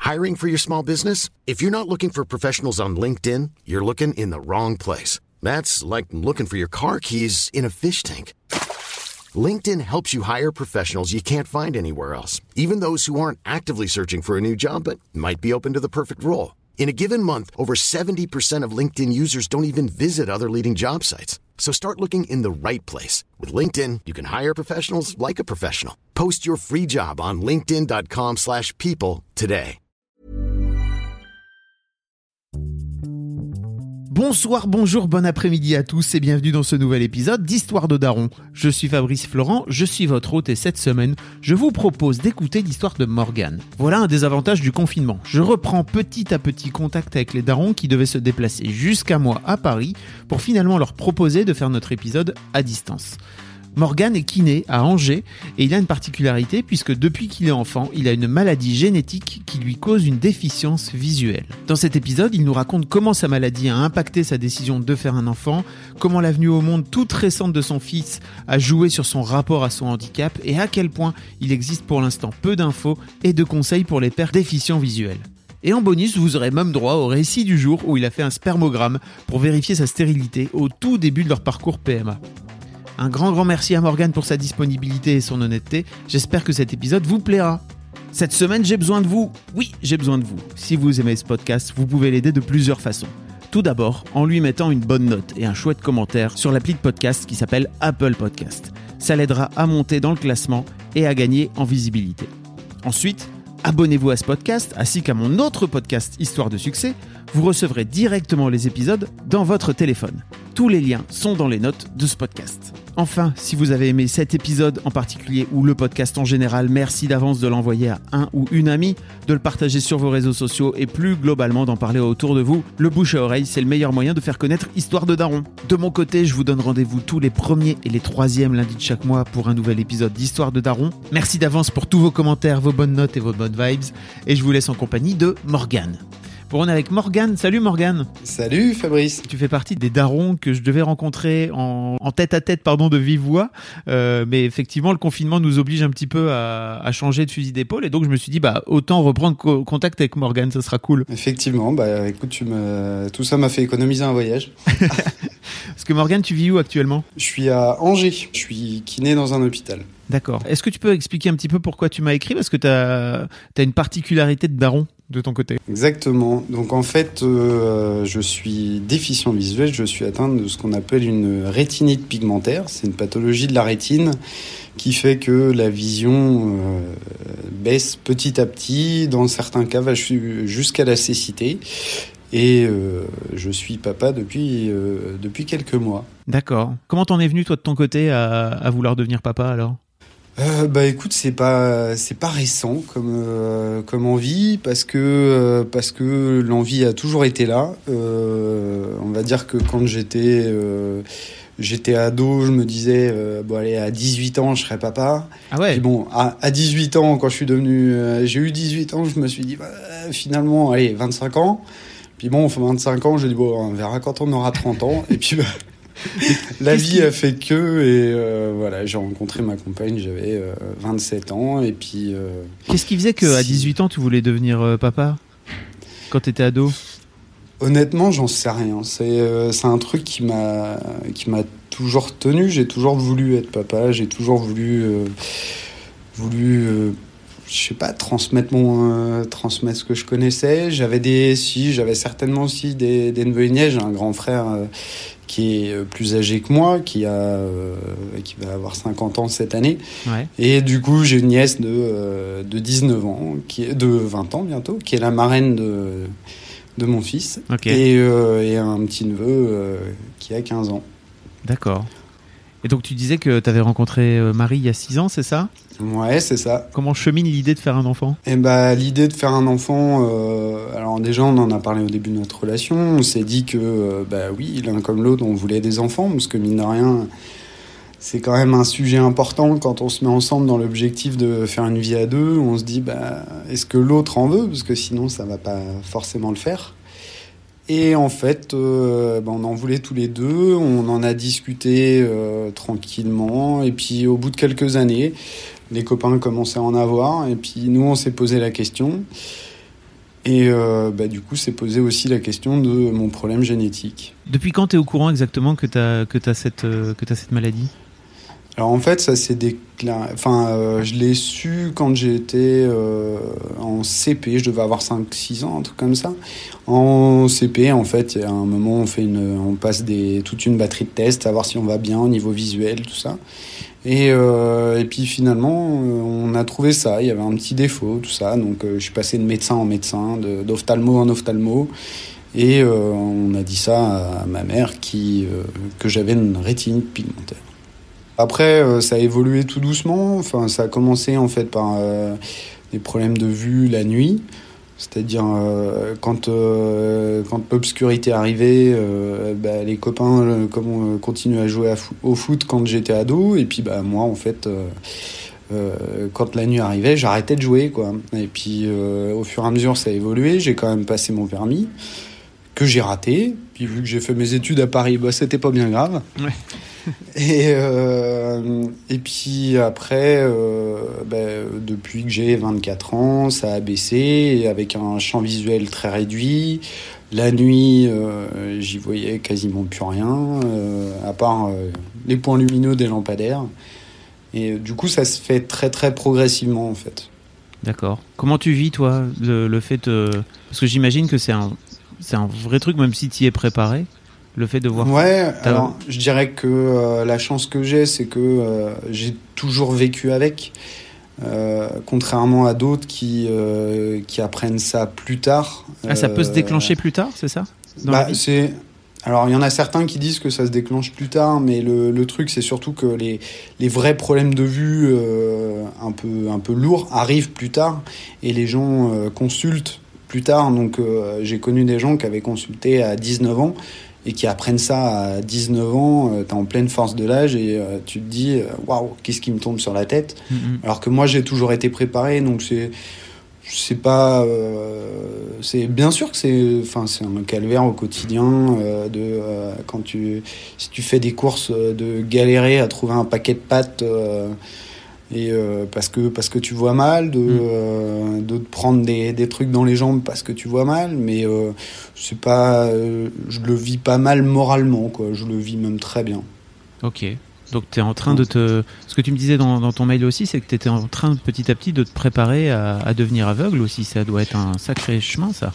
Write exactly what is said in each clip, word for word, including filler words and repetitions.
Hiring for your small business? If you're not looking for professionals on LinkedIn, you're looking in the wrong place. That's like looking for your car keys in a fish tank. LinkedIn helps you hire professionals you can't find anywhere else, even those who aren't actively searching for a new job but might be open to the perfect role. In a given month, over seventy percent of LinkedIn users don't even visit other leading job sites. So start looking in the right place. With LinkedIn, you can hire professionals like a professional. Post your free job on linkedin.com slash people today. Bonsoir, bonjour, bon après-midi à tous et bienvenue dans ce nouvel épisode d'Histoire de Daron. Je suis Fabrice Florent, je suis votre hôte et cette semaine, je vous propose d'écouter l'histoire de Morgane. Voilà un des avantages du confinement. Je reprends petit à petit contact avec les darons qui devaient se déplacer jusqu'à moi à Paris pour finalement leur proposer de faire notre épisode à distance. Morgane est kiné à Angers et il a une particularité puisque depuis qu'il est enfant, il a une maladie génétique qui lui cause une déficience visuelle. Dans cet épisode, il nous raconte comment sa maladie a impacté sa décision de faire un enfant, comment la venue au monde toute récente de son fils a joué sur son rapport à son handicap et à quel point il existe pour l'instant peu d'infos et de conseils pour les pères déficients visuels. Et en bonus, vous aurez même droit au récit du jour où il a fait un spermogramme pour vérifier sa stérilité au tout début de leur parcours P M A. Un grand grand merci à Morgane pour sa disponibilité et son honnêteté. J'espère que cet épisode vous plaira. Cette semaine, j'ai besoin de vous. Oui, j'ai besoin de vous. Si vous aimez ce podcast, vous pouvez l'aider de plusieurs façons. Tout d'abord, en lui mettant une bonne note et un chouette commentaire sur l'appli de podcast qui s'appelle Apple Podcast. Ça l'aidera à monter dans le classement et à gagner en visibilité. Ensuite, abonnez-vous à ce podcast ainsi qu'à mon autre podcast Histoire de succès. Vous recevrez directement les épisodes dans votre téléphone. Tous les liens sont dans les notes de ce podcast. Enfin, si vous avez aimé cet épisode en particulier ou le podcast en général, merci d'avance de l'envoyer à un ou une amie, de le partager sur vos réseaux sociaux et plus globalement d'en parler autour de vous. Le bouche à oreille, c'est le meilleur moyen de faire connaître Histoire de Daron. De mon côté, je vous donne rendez-vous tous les premiers et les troisièmes lundis de chaque mois pour un nouvel épisode d'Histoire de Daron. Merci d'avance pour tous vos commentaires, vos bonnes notes et vos bonnes vibes. Et je vous laisse en compagnie de Morgane. Bon, on est avec Morgane. Salut Morgane. Salut Fabrice. Tu fais partie des darons que je devais rencontrer en, en tête à tête, pardon, de vive voix. Euh, mais effectivement, le confinement nous oblige un petit peu à, à changer de fusil d'épaule. Et donc, je me suis dit, bah, autant reprendre co- contact avec Morgane, ça sera cool. Effectivement, bah, écoute, tu me... tout ça m'a fait économiser un voyage. Parce que Morgane, tu vis où actuellement ? Je suis à Angers. Je suis kiné dans un hôpital. D'accord. Est-ce que tu peux expliquer un petit peu pourquoi tu m'as écrit ? Parce que tu as une particularité de daron de ton côté. Exactement. Donc en fait, euh, je suis déficient visuel. Je suis atteint de ce qu'on appelle une rétinite pigmentaire. C'est une pathologie de la rétine qui fait que la vision euh, baisse petit à petit. Dans certains cas, va jusqu'à la cécité. Et euh, je suis papa depuis, euh, depuis quelques mois. D'accord. Comment t'en es venu, toi, de ton côté, à, à vouloir devenir papa, alors ? Euh, bah écoute, c'est pas c'est pas récent comme euh, comme envie parce que euh, parce que l'envie a toujours été là. Euh, on va dire que quand j'étais euh, j'étais ado, je me disais euh, bon allez, à dix-huit ans je serai papa. Ah ouais. Puis bon, à, à dix-huit ans, quand je suis devenu euh, j'ai eu dix-huit ans, je me suis dit bah, finalement allez, vingt-cinq ans. Puis bon, enfin vingt-cinq ans, j'ai dit bon, on verra quand on aura trente ans et puis bah, la Qu'est-ce vie qui... a fait que et euh, voilà, j'ai rencontré ma compagne, j'avais euh, vingt-sept ans et puis euh, Qu'est-ce qui faisait qu'à si... dix-huit ans tu voulais devenir euh, papa quand t'étais ado ? Honnêtement, j'en sais rien. C'est euh, c'est un truc qui m'a qui m'a toujours tenu. J'ai toujours voulu être papa. J'ai toujours voulu euh, voulu euh, je sais pas, transmettre mon euh, transmettre ce que je connaissais. J'avais des si j'avais certainement aussi des des neveux et nièces. J'ai un grand frère euh, qui est plus âgé que moi, qui a euh, qui va avoir cinquante ans cette année. Ouais. Et du coup, j'ai une nièce de euh, de dix-neuf ans, qui est de vingt ans bientôt, qui est la marraine de de mon fils. Okay. Et euh, et un petit neveu euh, qui a quinze ans. D'accord. Et donc tu disais que tu avais rencontré Marie il y a six ans, c'est ça ? Ouais, c'est ça. Comment chemine l'idée de faire un enfant ? Eh ben, l'idée de faire un enfant, euh, alors déjà on en a parlé au début de notre relation, on s'est dit que euh, bah oui, l'un comme l'autre, on voulait des enfants, parce que mine de rien, c'est quand même un sujet important quand on se met ensemble dans l'objectif de faire une vie à deux. On se dit, bah, est-ce que l'autre en veut ? Parce que sinon ça va pas forcément le faire. Et en fait, euh, ben on en voulait tous les deux, on en a discuté euh, tranquillement, et puis au bout de quelques années, les copains commençaient à en avoir, et puis nous on s'est posé la question. Et euh, bah, du coup, s'est posé aussi la question de mon problème génétique. Depuis quand tu es au courant exactement que tu as que t'as cette, euh, que t'as cette maladie ? Alors en fait, ça s'est déclaré... Enfin, euh, je l'ai su quand j'étais euh, en C P. Je devais avoir cinq six ans, un truc comme ça. En C P, en fait, il y a un moment, on, fait une, on passe des, toute une batterie de tests, savoir si on va bien au niveau visuel, tout ça. Et, euh, et puis finalement, on a trouvé ça. Il y avait un petit défaut, tout ça. Donc euh, je suis passé de médecin en médecin, de, d'ophtalmo en ophtalmo. Et euh, on a dit ça à ma mère qui, euh, que j'avais une rétine pigmentaire. Après, euh, ça a évolué tout doucement. Enfin, ça a commencé en fait par euh, des problèmes de vue la nuit. C'est-à-dire, euh, quand, euh, quand l'obscurité arrivait, euh, bah, les copains euh, comme on, continuaient à jouer à fo- au foot quand j'étais ado. Et puis, bah, moi, en fait, euh, euh, quand la nuit arrivait, j'arrêtais de jouer, quoi. Et puis, euh, au fur et à mesure, ça a évolué. J'ai quand même passé mon permis, que j'ai raté. Puis, vu que j'ai fait mes études à Paris, bah, c'était pas bien grave. Ouais. Et, euh, et puis après, euh, ben, depuis que j'ai vingt-quatre ans, ça a baissé, avec un champ visuel très réduit. La nuit, euh, j'y voyais quasiment plus rien, euh, à part euh, les points lumineux des lampadaires. Et euh, du coup, ça se fait très très progressivement, en fait. D'accord. Comment tu vis, toi, le, le fait de... Parce que j'imagine que c'est un, c'est un vrai truc, même si tu y es préparé. Le fait de voir... Ouais, alors je dirais que euh, la chance que j'ai, c'est que euh, j'ai toujours vécu avec, euh, contrairement à d'autres qui, euh, qui apprennent ça plus tard. Ah, ça peut se Euh, déclencher plus tard, c'est ça dans la bah, vie c'est... Alors, il y en a certains qui disent que ça se déclenche plus tard, mais le, le truc, c'est surtout que les, les vrais problèmes de vue euh, un peu, un peu lourds arrivent plus tard, et les gens euh, consultent plus tard. Donc, euh, j'ai connu des gens qui avaient consulté à dix-neuf ans, et qui apprennent ça à dix-neuf ans, euh, t'es en pleine force de l'âge et euh, tu te dis waouh, qu'est-ce qui me tombe sur la tête. Mm-hmm. Alors que moi j'ai toujours été préparé, donc c'est c'est pas euh, c'est bien sûr que c'est enfin c'est un calvaire au quotidien euh, de euh, quand tu si tu fais des courses euh, de galérer à trouver un paquet de pâtes euh, et euh, parce que parce que tu vois mal, de mmh. euh, de te prendre des des trucs dans les jambes parce que tu vois mal, mais euh, c'est pas euh, je le vis pas mal moralement, quoi. Je le vis même très bien. Ok. Donc tu es en train de te... Ce que tu me disais dans, dans ton mail aussi, c'est que tu étais en train petit à petit de te préparer à, à devenir aveugle aussi. Ça doit être un sacré chemin, ça.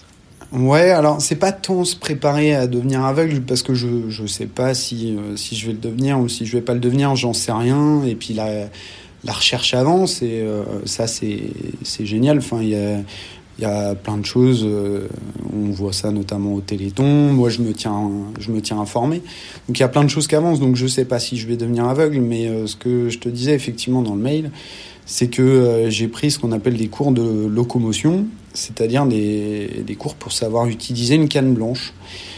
Ouais, alors c'est pas tant se préparer à devenir aveugle, parce que je je sais pas si euh, si je vais le devenir ou si je vais pas le devenir, j'en sais rien. Et puis la la recherche avance et euh, ça c'est c'est génial. Enfin il y a il y a plein de choses, euh, on voit ça notamment au Téléthon. Moi je me tiens je me tiens informé. Donc il y a plein de choses qui avancent. Donc je sais pas si je vais devenir aveugle, mais euh, ce que je te disais effectivement dans le mail, c'est que euh, j'ai pris ce qu'on appelle des cours de locomotion, c'est-à-dire des, des cours pour savoir utiliser une canne blanche,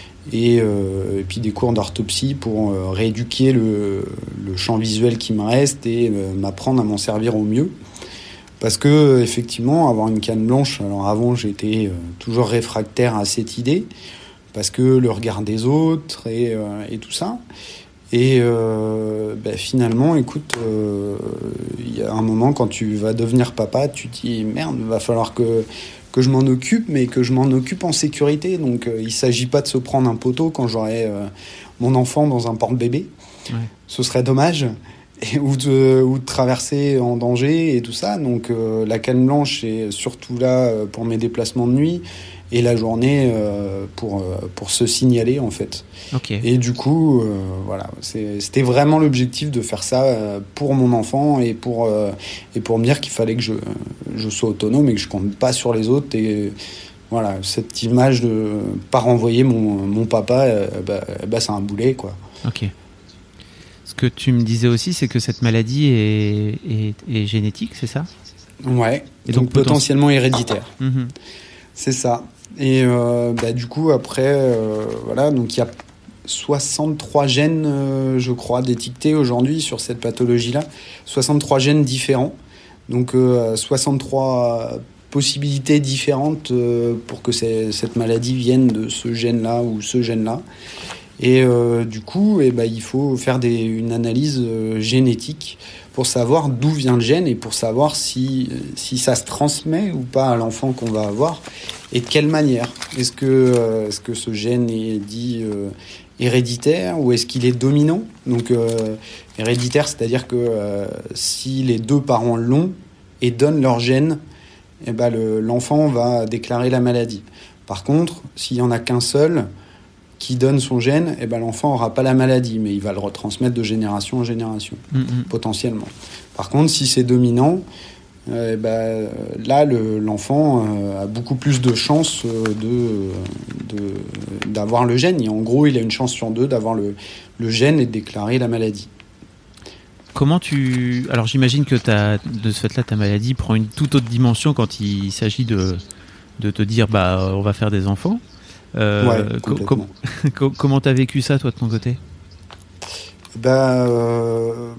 et, euh, et puis des cours d'orthopsie pour euh, rééduquer le, le champ visuel qui me reste et euh, m'apprendre à m'en servir au mieux. Parce que effectivement, avoir une canne blanche, alors avant j'étais euh, toujours réfractaire à cette idée, parce que le regard des autres et, euh, et tout ça. Et euh, ben finalement, écoute, il euh, y a un moment quand tu vas devenir papa, tu te dis merde, il va falloir que que je m'en occupe, mais que je m'en occupe en sécurité. Donc, euh, il s'agit pas de se prendre un poteau quand j'aurai euh, mon enfant dans un porte-bébé. Ouais. Ce serait dommage, et, ou de ou de traverser en danger et tout ça. Donc, euh, la canne blanche est surtout là pour mes déplacements de nuit. Et la journée euh, pour, euh, pour se signaler, en fait. Okay. Et du coup, euh, voilà, c'est, c'était vraiment l'objectif de faire ça euh, pour mon enfant et pour, euh, et pour me dire qu'il fallait que je, je sois autonome et que je compte pas sur les autres. Et voilà, cette image de pas renvoyer mon, mon papa, euh, bah, bah, c'est un boulet, quoi. Ok. Ce que tu me disais aussi, c'est que cette maladie est, est, est génétique, c'est ça ? Ouais, et donc, donc potentiellement héréditaire. Mm-hmm. C'est ça. Et euh, bah, du coup, après, euh, voilà, donc il y a soixante-trois gènes, euh, je crois, détectés aujourd'hui sur cette pathologie-là. soixante-trois gènes différents. Donc, euh, soixante-trois possibilités différentes euh, pour que c'est, cette maladie vienne de ce gène-là ou ce gène-là. Et euh, du coup, eh ben, il faut faire des, une analyse euh, génétique pour savoir d'où vient le gène et pour savoir si, si ça se transmet ou pas à l'enfant qu'on va avoir. et de quelle manière. Est-ce que, euh, est-ce que ce gène est dit euh, héréditaire ou est-ce qu'il est dominant? Donc euh, héréditaire, c'est-à-dire que euh, si les deux parents l'ont et donnent leur gène, eh ben le, l'enfant va déclarer la maladie. Par contre, s'il n'y en a qu'un seul qui donne son gène, eh ben l'enfant n'aura pas la maladie, mais il va le retransmettre de génération en génération, mmh. potentiellement. Par contre, si c'est dominant, euh, eh ben, là, le, l'enfant euh, a beaucoup plus de chances de, de, d'avoir le gène. Et en gros, il a une chance sur deux d'avoir le, le gène et de déclarer la maladie. Comment tu... Alors j'imagine que t'as, de ce fait-là, ta maladie prend une toute autre dimension quand il s'agit de, de te dire bah, on va faire des enfants. Euh, ouais, complètement. Com- comment t'as vécu ça, toi, de ton côté? Bah, euh,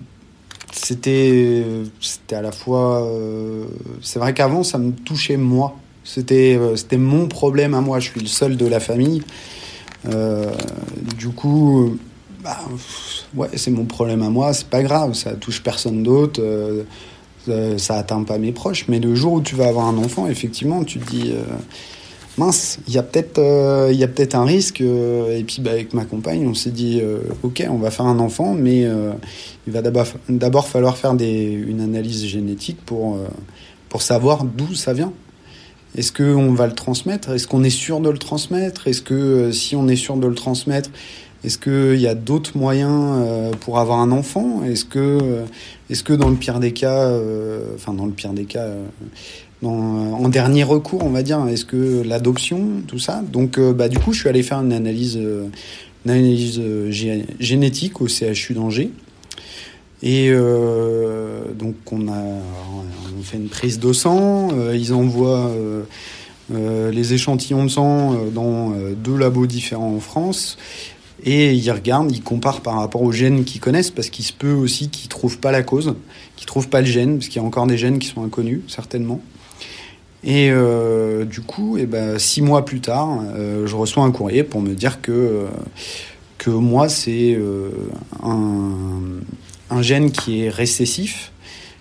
c'était, c'était à la fois... Euh, c'est vrai qu'avant, ça me touchait moi. C'était, euh, c'était mon problème à moi. Je suis le seul de la famille. Euh, du coup... Bah, ouais, c'est mon problème à moi, c'est pas grave, ça touche personne d'autre, euh, euh, ça atteint pas mes proches. Mais le jour où tu vas avoir un enfant, effectivement, tu te dis, euh, mince, il y a peut-être, euh, il y a peut-être un risque. Euh, et puis, bah, avec ma compagne, on s'est dit, euh, ok, on va faire un enfant, mais euh, il va d'abord, d'abord falloir faire des, une analyse génétique pour, euh, pour savoir d'où ça vient. Est-ce qu'on va le transmettre? Est-ce qu'on est sûr de le transmettre? Est-ce que euh, si on est sûr de le transmettre, est-ce qu'il y a d'autres moyens euh, pour avoir un enfant? Est-ce que, euh, est-ce que dans le pire des cas, euh, enfin dans le pire des cas, euh, dans, en dernier recours, on va dire, est-ce que l'adoption, tout ça? Donc, euh, bah, du coup, je suis allé faire une analyse, euh, une analyse euh, gé- génétique au C H U d'Angers. Et euh, donc, on a, on fait une prise de sang. Euh, ils envoient euh, euh, les échantillons de sang euh, dans euh, deux labos différents en France. Et ils regardent, ils comparent par rapport aux gènes qu'ils connaissent, parce qu'il se peut aussi qu'ils ne trouvent pas la cause, qu'ils ne trouvent pas le gène, parce qu'il y a encore des gènes qui sont inconnus, certainement. Et euh, du coup, eh ben, six mois plus tard, euh, je reçois un courrier pour me dire que, euh, que moi, c'est euh, un, un gène qui est récessif,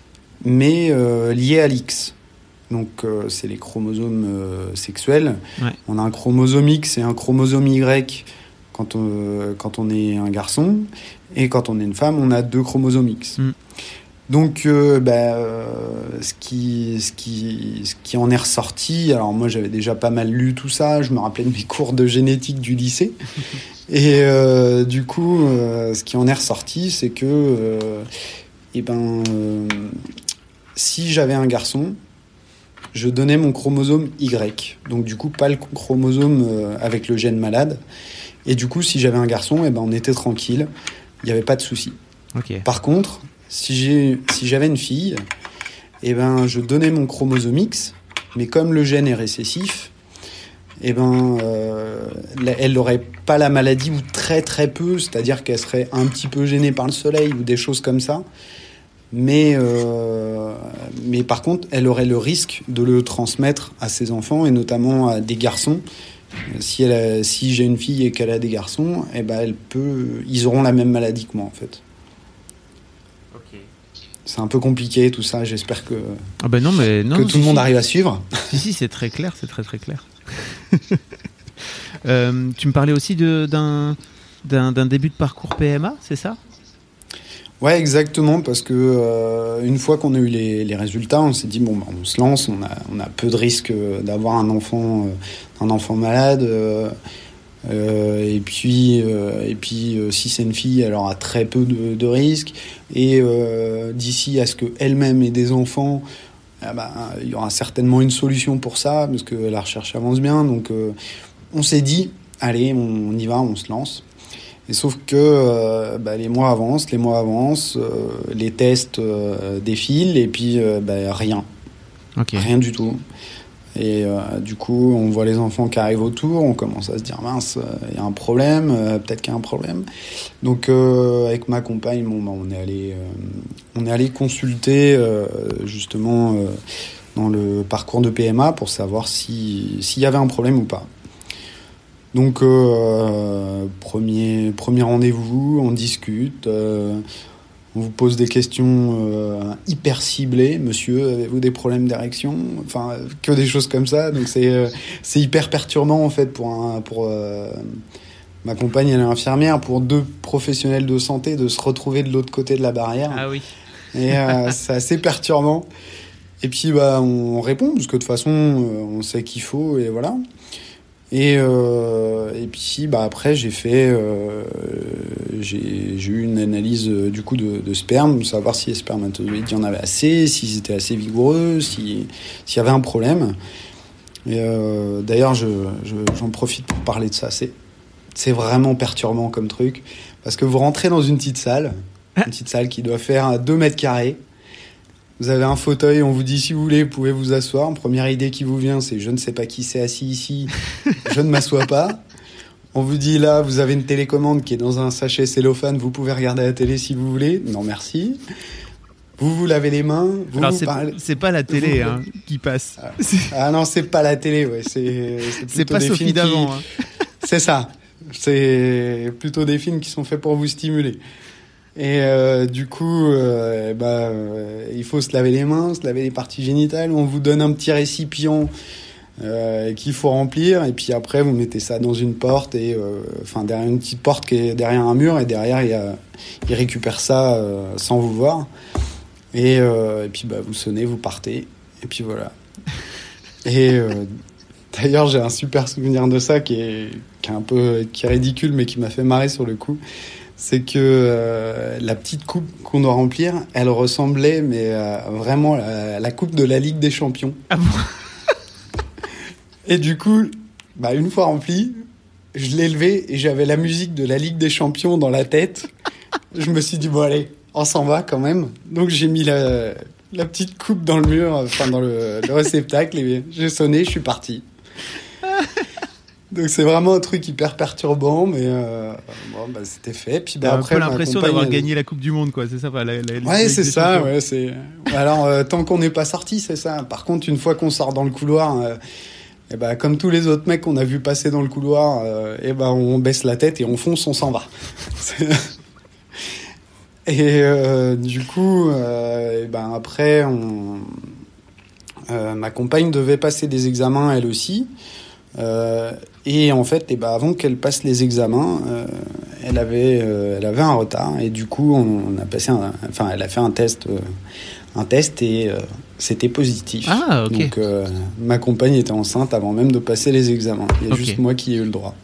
mais euh, lié à l'X. Donc, euh, c'est les chromosomes euh, sexuels. Ouais. On a un chromosome X et un chromosome Y quand on, quand on est un garçon, et quand on est une femme, on a deux chromosomes X. Mm. Donc, euh, bah, euh, ce, qui, ce, qui, ce qui en est ressorti, alors moi j'avais déjà pas mal lu tout ça, je me rappelais de mes cours de génétique du lycée, et euh, du coup, euh, ce qui en est ressorti, c'est que euh, eh ben, euh, si j'avais un garçon, je donnais mon chromosome Y, donc du coup pas le chromosome euh, avec le gène malade. Et du coup, si j'avais un garçon, eh ben, on était tranquille, il n'y avait pas de souci. Okay. Par contre, si, j'ai, si j'avais une fille, eh ben, je donnais mon chromosome X, mais comme le gène est récessif, eh ben, euh, elle n'aurait pas la maladie, ou très très peu, c'est-à-dire qu'elle serait un petit peu gênée par le soleil ou des choses comme ça. Mais, euh, mais par contre, elle aurait le risque de le transmettre à ses enfants, et notamment à des garçons. Si, elle a, si j'ai une fille et qu'elle a des garçons, eh ben elle peut, ils auront la même maladie que moi, en fait. Okay. C'est un peu compliqué tout ça, j'espère que, ah ben non, mais non, que non, tout si, le monde si. arrive à suivre. Si, si, c'est très clair, c'est très très clair. euh, tu me parlais aussi de, d'un, d'un, d'un début de parcours P M A, c'est ça ? Ouais, exactement, parce que euh, une fois qu'on a eu les, les résultats, on s'est dit bon, bah, on se lance, on a, on a peu de risques d'avoir un enfant, euh, un enfant malade, euh, euh, et puis, euh, et puis euh, si c'est une fille, elle aura très peu de, de risques, et euh, d'ici à ce qu'elle-même ait des enfants, eh ben, il y aura certainement une solution pour ça, parce que la recherche avance bien, donc euh, on s'est dit, allez, on, on y va, on se lance. Et sauf que euh, bah, les mois avancent, les mois avancent, euh, les tests euh, défilent, et puis euh, bah, rien. Okay. Rien du tout. Et euh, du coup, on voit les enfants qui arrivent autour, on commence à se dire, mince, il euh, y a un problème, euh, peut-être qu'il y a un problème. Donc, euh, avec ma compagne, bon, bah, on est allé, euh, on est allé consulter euh, justement euh, dans le parcours de P M A pour savoir si, s'il y avait un problème ou pas. Donc, euh, premier, premier rendez-vous, on discute, euh, On vous pose des questions euh, hyper ciblées. Monsieur, avez-vous des problèmes d'érection ? Enfin, que des choses comme ça. Donc c'est euh, c'est hyper perturbant en fait pour un pour euh, ma compagne, elle est infirmière, pour deux professionnels de santé de se retrouver de l'autre côté de la barrière. Ah oui. Et euh, c'est assez perturbant. Et puis bah on répond parce que de toute façon euh, on sait qu'il faut et voilà. Et euh, et puis bah après j'ai fait euh, j'ai j'ai eu une analyse euh, du coup de, de sperme, savoir si les spermatozoïdes il y en avait assez, s'ils étaient assez vigoureux, si s'il y avait un problème. Et euh, d'ailleurs je, je j'en profite pour parler de ça. C'est c'est vraiment perturbant comme truc parce que vous rentrez dans une petite salle, une petite salle qui doit faire deux mètres carrés. Vous avez un fauteuil, on vous dit si vous voulez, vous pouvez vous asseoir. Première idée qui vous vient, c'est je ne sais pas qui s'est assis ici, je ne m'assois pas. On vous dit là, vous avez une télécommande qui est dans un sachet cellophane, vous pouvez regarder la télé si vous voulez. Non merci. Vous vous lavez les mains. Vous Alors vous c'est, parlez... c'est pas la télé vous... hein, qui passe. Ah, ah non, c'est pas la télé, ouais. C'est, c'est, c'est pas Sophie d'avant. Qui... Hein. C'est ça. C'est plutôt des films qui sont faits pour vous stimuler. Et euh, du coup, euh, bah, euh, il faut se laver les mains, se laver les parties génitales. On vous donne un petit récipient euh, qu'il faut remplir. Et puis après, vous mettez ça dans une porte, et enfin euh, derrière une petite porte qui est derrière un mur. Et derrière, il y a, il récupère ça euh, sans vous voir. Et, euh, et puis bah, vous sonnez, vous partez. Et puis voilà. Et euh, d'ailleurs, j'ai un super souvenir de ça qui est, qui est un peu qui est ridicule, mais qui m'a fait marrer sur le coup. C'est que euh, la petite coupe qu'on doit remplir, elle ressemblait mais euh, vraiment à la coupe de la Ligue des Champions. Ah bon ? Et du coup, bah, une fois remplie, je l'ai levée et j'avais la musique de la Ligue des Champions dans la tête. Je me suis dit, bon allez, on s'en va quand même. Donc j'ai mis la, la petite coupe dans le mur, enfin dans le, le réceptacle, et j'ai sonné, je suis parti. Donc c'est vraiment un truc hyper perturbant, mais euh, bon, bah, c'était fait. Puis bah, t'as après, un peu l'impression d'avoir elle... gagné la Coupe du Monde, quoi. C'est ça, la, la, la, ouais, c'est ça. Ouais, c'est. Alors euh, tant qu'on n'est pas sorti, c'est ça. Par contre, une fois qu'on sort dans le couloir, euh, et bah, comme tous les autres mecs qu'on a vu passer dans le couloir, euh, et bah, on baisse la tête et on fonce, on s'en va. Et euh, du coup, euh, et ben après, on... euh, ma compagne devait passer des examens elle aussi. Euh, et en fait, et ben avant qu'elle passe les examens, euh, elle avait, euh, elle avait un retard, et du coup, on, on a passé, un, enfin, elle a fait un test, euh, un test, et euh, c'était positif. Ah, ok. Donc, euh, ma compagne était enceinte avant même de passer les examens. Il y a okay. juste moi qui ai eu le droit.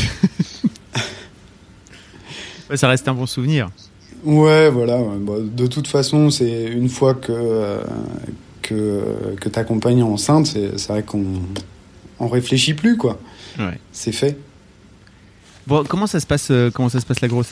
Ouais, ça reste un bon souvenir. Ouais, voilà. Bon, de toute façon, c'est une fois que euh, que que ta compagne est enceinte, c'est, c'est vrai qu'on on réfléchit plus, quoi. Ouais. C'est fait. Bon, comment ça se passe euh, comment ça se passe la grossesse ?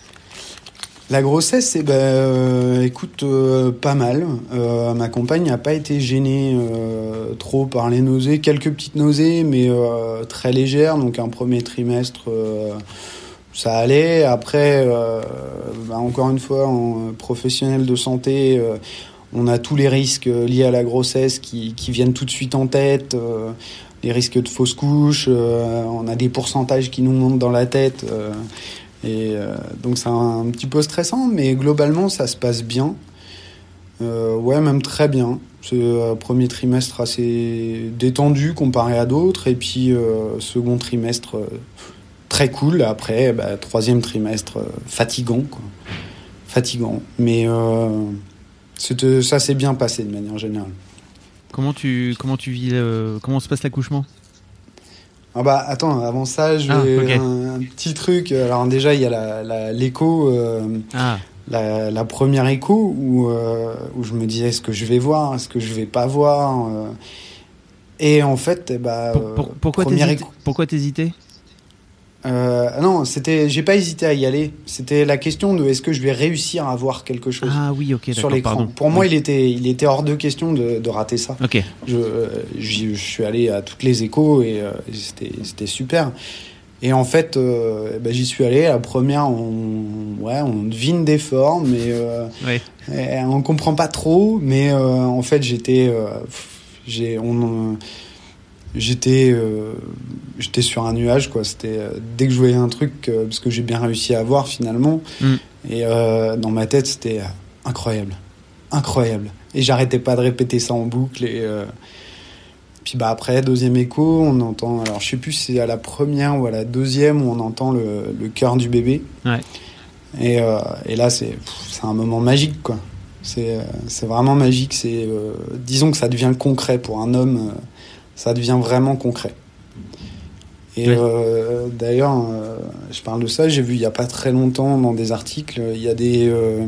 La grossesse, c'est ben, euh, écoute, euh, pas mal. Euh, ma compagne n'a pas été gênée euh, trop par les nausées, quelques petites nausées, mais euh, très légères. Donc un premier trimestre, euh, ça allait. Après, euh, ben, encore une fois, en professionnel de santé, euh, on a tous les risques liés à la grossesse qui, qui viennent tout de suite en tête. Euh, les risques de fausse couche, euh, on a des pourcentages qui nous montent dans la tête. Euh, et euh, donc c'est un, un petit peu stressant, mais globalement, ça se passe bien. Euh, ouais, même très bien. C'est un premier trimestre assez détendu comparé à d'autres. Et puis, euh, second trimestre, euh, très cool. Après, bah, troisième trimestre, euh, fatigant, quoi. Fatigant. Mais euh, c'était, ça s'est bien passé de manière générale. Comment tu, comment tu vis, euh, comment se passe l'accouchement ? Ah bah attends, avant ça, je ah, vais okay. un, un petit truc. Alors déjà, il y a la, la, l'écho, euh, ah. la, la première écho où, euh, où je me disais est-ce que je vais voir, est-ce que je vais pas voir. Euh, et en fait, eh bah, pour, pour, pourquoi première t'hésitais, écho. Pourquoi t'hésitais ? Euh, non, c'était, j'ai pas hésité à y aller. C'était la question de est-ce que je vais réussir à voir quelque chose. Ah oui, ok, sur l'écran. Pardon. Pour moi, oui. il était, il était hors de question de, de rater ça. Ok. Je, je, je suis allé à toutes les échos et euh, c'était, c'était super. Et en fait, euh, bah, j'y suis allé. La première, on, ouais, on devine des formes, mais euh, ouais. on comprend pas trop. Mais euh, en fait, j'étais, euh, j'ai, on. Euh, J'étais, euh, j'étais sur un nuage, quoi. C'était euh, dès que je voyais un truc, euh, parce que j'ai bien réussi à voir finalement. Mm. Et euh, dans ma tête, c'était incroyable, incroyable. Et j'arrêtais pas de répéter ça en boucle. Et euh... puis bah après, deuxième écho, on entend. Alors je sais plus si c'est à la première ou à la deuxième où on entend le, le cœur du bébé. Ouais. Et, euh, et là, c'est, pff, c'est un moment magique, quoi. C'est, euh, c'est vraiment magique. C'est, euh, disons que ça devient concret pour un homme. Euh, ça devient vraiment concret. Et ouais. euh, d'ailleurs, euh, je parle de ça. J'ai vu il y a pas très longtemps dans des articles, il y a des euh,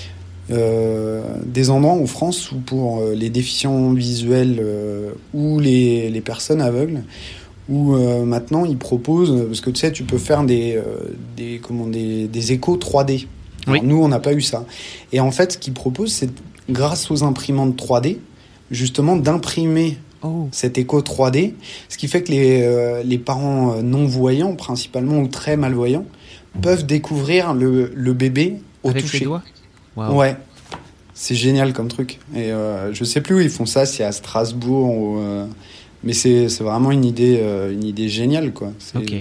euh, des endroits en France où pour les déficients visuels euh, ou les les personnes aveugles, où euh, maintenant ils proposent, parce que tu sais, tu peux faire des euh, des comment des des échos trois D. Alors, oui. Nous, on n'a pas eu ça. Et en fait, ce qu'ils proposent, c'est grâce aux imprimantes trois D, justement, d'imprimer oh. cet écho trois D, ce qui fait que les euh, les parents non-voyants, principalement ou très malvoyants, peuvent découvrir le le bébé au Avec toucher. Les doigts. Wow. Ouais. C'est génial comme truc. Et euh, je sais plus où ils font ça, c'est à Strasbourg ou euh, mais c'est c'est vraiment une idée euh, une idée géniale, quoi. C'est... Ok.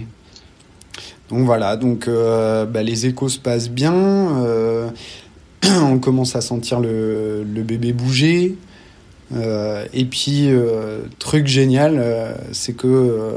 Donc voilà, donc euh, bah, les échos se passent bien, euh, on commence à sentir le le bébé bouger, euh, et puis euh, truc génial, euh, c'est que euh,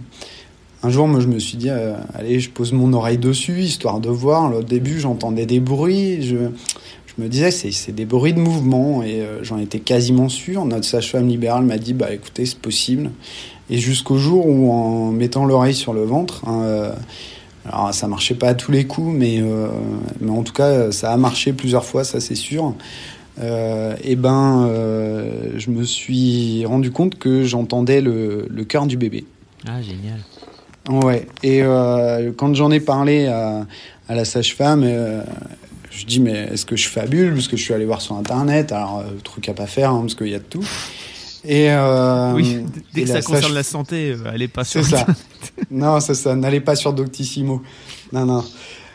un jour, moi je me suis dit euh, allez, je pose mon oreille dessus histoire de voir. Au début, j'entendais des bruits, je Je me disais, c'est, c'est des bruits de mouvement, et euh, j'en étais quasiment sûr. Notre sage-femme libérale m'a dit, bah écoutez, c'est possible. Et jusqu'au jour où, en mettant l'oreille sur le ventre, hein, euh, alors ça marchait pas à tous les coups, mais, euh, mais en tout cas, ça a marché plusieurs fois, ça c'est sûr. Euh, et ben, euh, je me suis rendu compte que j'entendais le, le cœur du bébé. Ah, génial. Ouais. Et euh, quand j'en ai parlé à, à la sage-femme, euh, je dis, mais est-ce que je fabule? Parce que je suis allé voir sur Internet. Alors, euh, truc à pas faire, hein, parce qu'il y a de tout. Et euh, oui, dès et que ça sage... concerne la santé, euh, allez pas sur c'est ça. Non, c'est ça. N'allez pas sur Doctissimo. Non, non.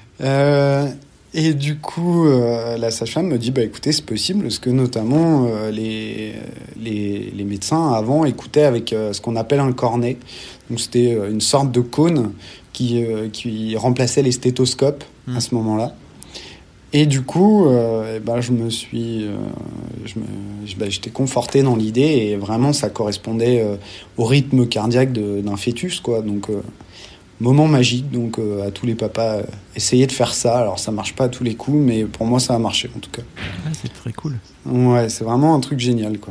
Euh, et du coup, euh, la sage-femme me dit, bah écoutez, c'est possible, parce que notamment euh, les, les les médecins avant écoutaient avec euh, ce qu'on appelle un cornet. Donc c'était euh, une sorte de cône qui euh, qui remplaçait les stéthoscopes mmh. à ce moment-là. Et du coup, euh, et ben, je me suis, euh, je me, je, ben, j'étais conforté dans l'idée, et vraiment ça correspondait euh, au rythme cardiaque de, d'un fœtus, quoi. Donc euh, moment magique. Donc euh, à tous les papas, euh, essayez de faire ça. Alors ça marche pas à tous les coups, mais pour moi ça a marché en tout cas. Ah, c'est très cool. Ouais, c'est vraiment un truc génial, quoi.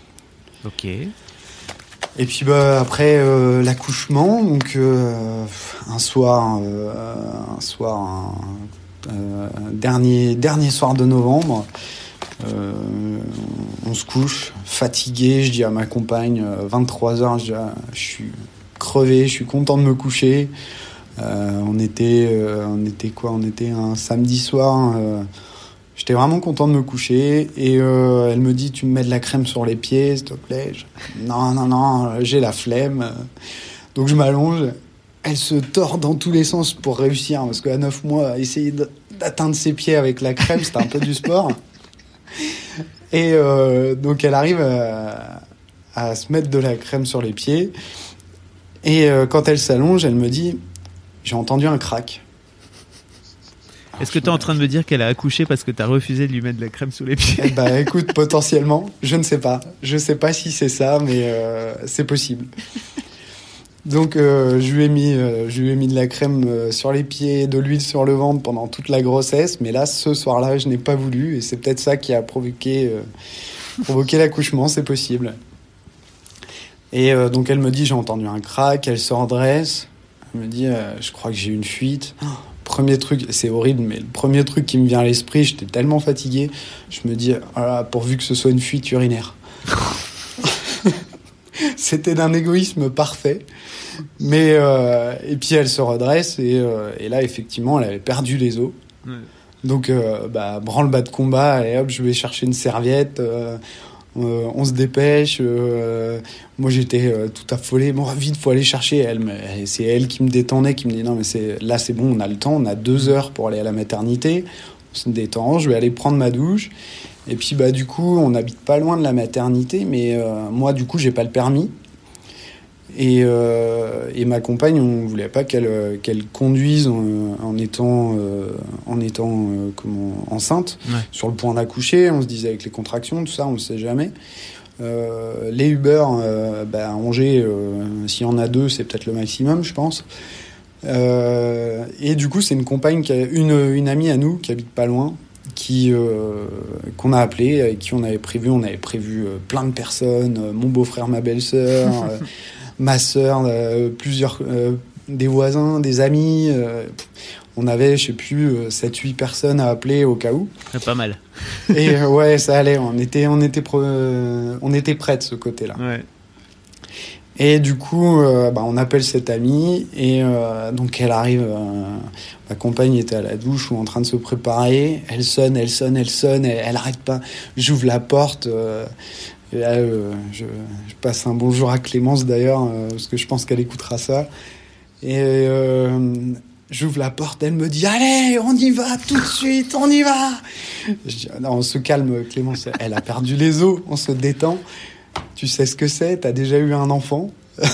Ok. Et puis bah après euh, l'accouchement, donc euh, un soir, euh, un soir. Un, Euh, dernier, dernier soir de novembre, euh, on se couche, fatigué, je dis à ma compagne, euh, vingt-trois heures, je, dis, ah, je suis crevé, je suis content de me coucher. Euh, on était, euh, on était quoi On était un samedi soir, euh, j'étais vraiment content de me coucher, et euh, elle me dit, tu me mets de la crème sur les pieds, s'il te plaît. Je, non, non, non, j'ai la flemme. Donc je m'allonge. Elle se tord dans tous les sens pour réussir, parce qu'à neuf mois, essayer d'atteindre ses pieds avec la crème, c'était un peu du sport. Et euh, donc elle arrive à, à se mettre de la crème sur les pieds. Et euh, quand elle s'allonge, elle me dit, j'ai entendu un crack. Alors, est-ce que tu es en train de me dire qu'elle a accouché parce que tu as refusé de lui mettre de la crème sous les pieds? Eh ben, écoute, potentiellement, je ne sais pas. Je ne sais pas si c'est ça, mais euh, c'est possible. Donc euh, je lui ai mis, euh, je lui ai mis de la crème euh, sur les pieds, de l'huile sur le ventre pendant toute la grossesse. Mais là, ce soir-là, je n'ai pas voulu, et c'est peut-être ça qui a provoqué, euh, provoqué l'accouchement, c'est possible. Et euh, donc elle me dit, j'ai entendu un crack, elle se redresse, elle me dit, euh, je crois que j'ai une fuite. Oh, premier truc, c'est horrible, mais le premier truc qui me vient à l'esprit, j'étais tellement fatigué, je me dis, oh là, pourvu que ce soit une fuite urinaire. C'était d'un égoïsme parfait. Mais euh, et puis elle se redresse, et, euh, et là effectivement elle avait perdu les os. Ouais. Donc euh, bah, branle-bas de combat, et hop, je vais chercher une serviette, euh, euh, on se dépêche. Euh, moi j'étais euh, tout affolé, bon vite faut aller chercher. Elle, c'est elle qui me détendait, qui me dit non mais c'est, là c'est bon, on a le temps, on a deux heures pour aller à la maternité, on se détend, je vais aller prendre ma douche. Et puis bah du coup on n'habite pas loin de la maternité, mais euh, moi du coup j'ai pas le permis. Et, euh, et ma compagne, on ne voulait pas qu'elle, qu'elle conduise en, en étant, euh, en étant euh, comment, enceinte, ouais. sur le point d'accoucher. On se disait avec les contractions, tout ça, on ne sait jamais. Euh, les Uber, euh, bah, à Angers, euh, s'il y en a deux, c'est peut-être le maximum, je pense. Euh, et du coup, c'est une compagne, qui a, une, une amie à nous qui habite pas loin, qui euh, qu'on a appelé, avec qui on avait prévu, on avait prévu euh, plein de personnes, euh, mon beau-frère, ma belle-sœur, euh, ma sœur, euh, plusieurs, euh, des voisins, des amis. Euh, on avait, je sais plus, euh, sept huit personnes à appeler au cas où. C'est pas mal. Et euh, ouais, ça allait. On était, on était, pro, euh, on était prêts de ce côté-là. Ouais. Et du coup, euh, bah, on appelle cette amie et euh, donc elle arrive. Euh, ma compagne était à la douche ou en train de se préparer. Elle sonne, elle sonne, elle sonne. Elle, elle arrête pas. J'ouvre la porte. Euh, et là, euh, je, je passe un bonjour à Clémence d'ailleurs euh, parce que je pense qu'elle écoutera ça. Et euh, j'ouvre la porte. Elle me dit allez, on y va tout de suite, on y va. Je dis non, on se calme, Clémence. Elle a perdu les os. On se détend. Tu sais ce que c'est, t'as déjà eu un enfant.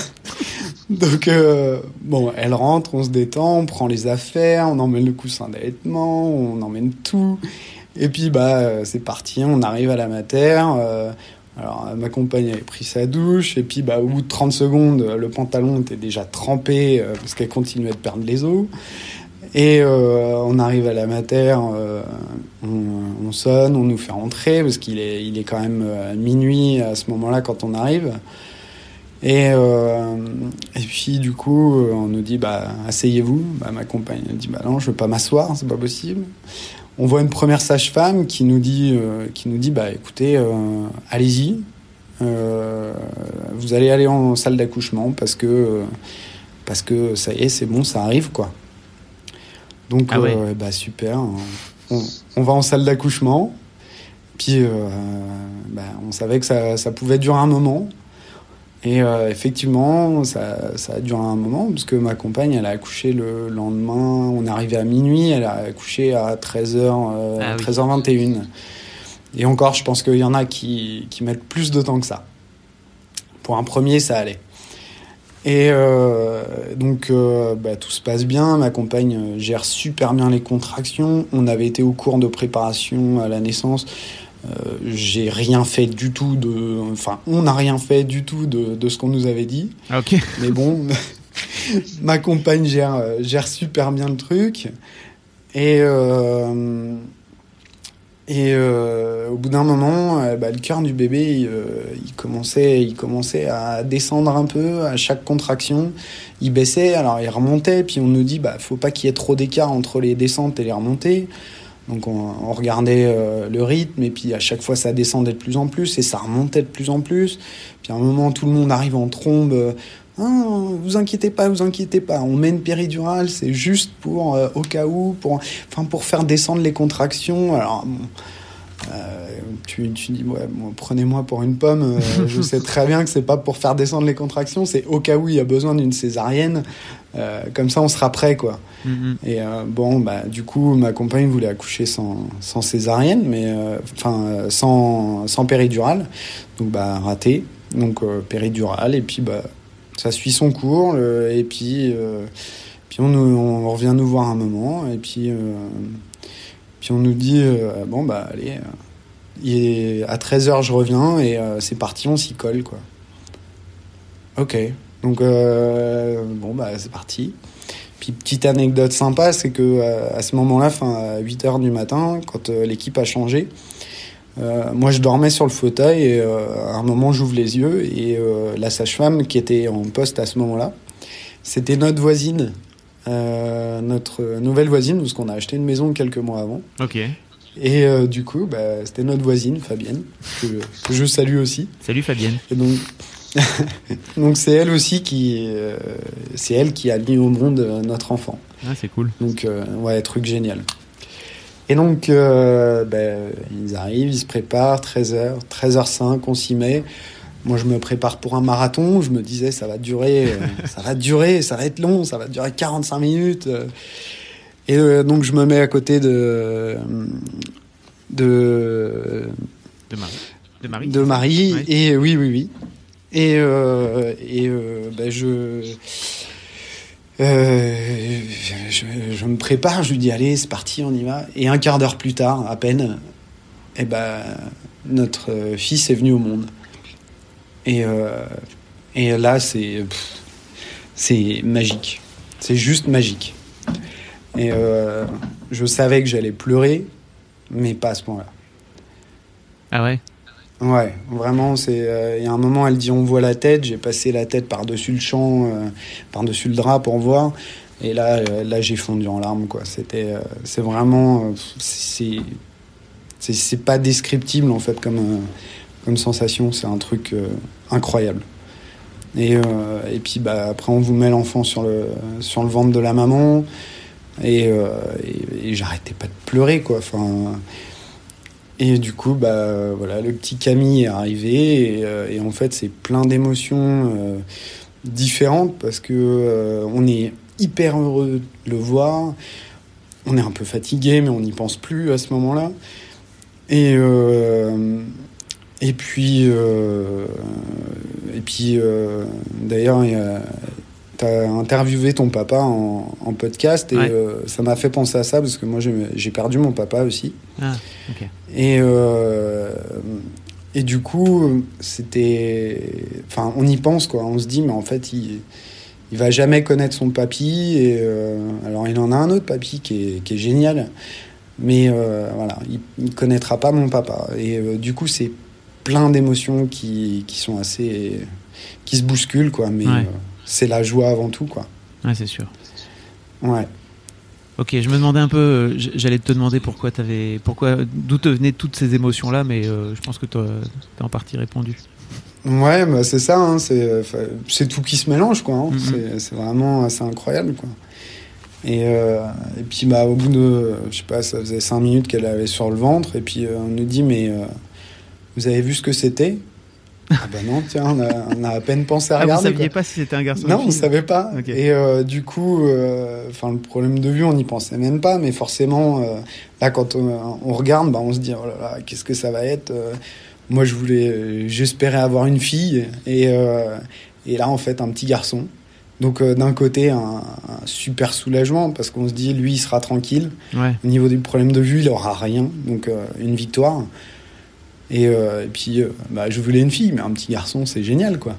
Donc, euh, bon, elle rentre, on se détend, on prend les affaires, on emmène le coussin d'allaitement, on emmène tout. Et puis, bah, c'est parti, on arrive à la mater. Euh, alors, ma compagne avait pris sa douche, et puis, bah, au bout de trente secondes, le pantalon était déjà trempé, euh, parce qu'elle continuait de perdre les os. Et euh, on arrive à la mater, euh, on, on sonne, on nous fait rentrer parce qu'il est, il est quand même euh, minuit à ce moment-là quand on arrive. Et, euh, et puis du coup, on nous dit bah asseyez-vous. Bah, ma compagne elle dit bah non, je veux pas m'asseoir, c'est pas possible. On voit une première sage-femme qui nous dit, euh, qui nous dit bah écoutez, euh, allez-y, euh, vous allez aller en salle d'accouchement parce que euh, parce que ça y est, c'est bon, ça arrive quoi. Donc, ah ouais. euh, bah super, on, on va en salle d'accouchement. Puis, euh, bah, on savait que ça, ça pouvait durer un moment. Et euh, effectivement, ça, ça a duré un moment, parce que ma compagne, elle a accouché le lendemain. On est arrivé à minuit, elle a accouché à treize heures, euh, ah, treize heures vingt et une. Et encore, je pense qu'il y en a qui, qui mettent plus de temps que ça. Pour un premier, ça allait. Et euh, donc, euh, bah, tout se passe bien. Ma compagne gère super bien les contractions. On avait été au cours de préparation à la naissance. Euh, j'ai rien fait du tout de... Enfin, on n'a rien fait du tout de, de ce qu'on nous avait dit. Ok. Mais bon, ma compagne gère, gère super bien le truc. Et... Euh, Et euh, au bout d'un moment, euh, bah, le cœur du bébé, il, euh, il, commençait, il commençait à descendre un peu à chaque contraction. Il baissait, alors il remontait, puis on nous dit bah faut pas qu'il y ait trop d'écart entre les descentes et les remontées. Donc on, on regardait euh, le rythme, et puis à chaque fois ça descendait de plus en plus, et ça remontait de plus en plus. Puis à un moment, tout le monde arrive en trombe. Euh, Ah, vous inquiétez pas, vous inquiétez pas. On met une péridurale, c'est juste pour euh, au cas où, pour, enfin pour faire descendre les contractions. Alors, bon, euh, tu, tu dis ouais, bon, prenez-moi pour une pomme. Euh, je sais très bien que c'est pas pour faire descendre les contractions, c'est au cas où il y a besoin d'une césarienne. Euh, comme ça, on sera prêt, quoi. Mm-hmm. Et euh, bon, bah du coup, ma compagne voulait accoucher sans sans césarienne, mais enfin euh, sans sans péridurale. Donc bah raté. Donc euh, péridurale, et puis bah ça suit son cours, le, et puis, euh, puis on, nous, on revient nous voir un moment, et puis, euh, puis on nous dit euh, bon, bah allez, euh, il est, à treize heures je reviens, et euh, c'est parti, on s'y colle, quoi. Ok, donc euh, bon, bah c'est parti. Puis petite anecdote sympa, c'est que euh, à ce moment-là, fin, à huit heures du matin, quand euh, l'équipe a changé, Euh, moi je dormais sur le fauteuil et euh, à un moment j'ouvre les yeux et euh, la sage-femme qui était en poste à ce moment-là, c'était notre voisine, euh, notre nouvelle voisine, parce qu'on a acheté une maison quelques mois avant. Ok. Et euh, du coup, bah, c'était notre voisine Fabienne, que, que je salue aussi. Salut Fabienne. Et donc, donc c'est elle aussi qui, euh, c'est elle qui a mis au monde notre enfant. Ah, c'est cool. Donc euh, ouais, truc génial. Et donc, euh, ben, ils arrivent, ils se préparent, treize heures, treize heures cinq, on s'y met. Moi, je me prépare pour un marathon. Je me disais, ça va durer, euh, ça va durer, ça va être long, ça va durer quarante-cinq minutes. Et euh, donc, je me mets à côté de... De, de Marie. De Marie, de Marie ouais. Et oui, oui, oui. Et, euh, et euh, bah, je, euh, je, je me prépare, je lui dis allez, c'est parti, on y va. Et un quart d'heure plus tard, à peine, et ben notre fils est venu au monde. Et, euh, et là, c'est, pff, c'est magique. C'est juste magique. Et euh, je savais que j'allais pleurer, mais pas à ce point-là. Ah ouais? Ouais, vraiment, c'est. Il euh, y a un moment, elle dit on voit la tête. J'ai passé la tête par-dessus le champ, euh, par-dessus le drap pour voir. Et là, euh, là, j'ai fondu en larmes, quoi. C'était, euh, c'est vraiment, euh, c'est, c'est, c'est pas descriptible en fait comme, euh, comme sensation. C'est un truc euh, incroyable. Et, euh, et puis, bah, après, on vous met l'enfant sur le, sur le ventre de la maman, et, euh, et, et j'arrêtais pas de pleurer, quoi. Enfin. Et du coup, bah, voilà, le petit Camille est arrivé, et, euh, et en fait, c'est plein d'émotions euh, différentes, parce que euh, on est hyper heureux de le voir, on est un peu fatigué, mais on n'y pense plus à ce moment-là. Et, euh, et puis, euh, et puis euh, d'ailleurs, tu as interviewé ton papa en, en podcast, et ouais. euh, ça m'a fait penser à ça, parce que moi, j'ai, j'ai perdu mon papa aussi. Ah, ok. Et, euh, et du coup, c'était... Enfin, on y pense, quoi. On se dit, mais en fait, il, il va jamais connaître son papy. Et, euh, alors, il en a un autre papy qui est, qui est génial. Mais euh, voilà, il ne connaîtra pas mon papa. Et euh, du coup, c'est plein d'émotions qui, qui sont assez... qui se bousculent, quoi. Mais ouais. euh, c'est la joie avant tout, quoi. Ouais, c'est sûr. Ouais. Ok, je me demandais un peu, j'allais te demander pourquoi t'avais, pourquoi, d'où te venaient toutes ces émotions-là, mais euh, je pense que tu as en partie répondu. Ouais, bah c'est ça, hein, c'est, c'est tout qui se mélange, quoi. Hein. Mm-hmm. C'est, c'est vraiment assez incroyable, quoi. Et, euh, et puis, bah, au bout de, je sais pas, ça faisait cinq minutes qu'elle avait sur le ventre, et puis euh, on nous dit, mais euh, vous avez vu ce que c'était ? Ah bah non, tiens, on a, on a à peine pensé à regarder. Ah, vous saviez quoi. Pas si c'était un garçon Non, ou une fille. on savait pas. Okay. Et euh, du coup, enfin, euh, le problème de vue, on n'y pensait même pas. Mais forcément, euh, là, quand on, on regarde, bah, on se dit, oh là là, qu'est-ce que ça va être euh, Moi, je voulais, j'espérais avoir une fille, et euh, et là, en fait, un petit garçon. Donc, euh, d'un côté, un, un super soulagement, parce qu'on se dit, lui, il sera tranquille. Ouais. Au niveau du problème de vue, il aura rien. Donc, euh, une victoire. Et, euh, et puis, euh, bah, je voulais une fille, mais un petit garçon, c'est génial, quoi.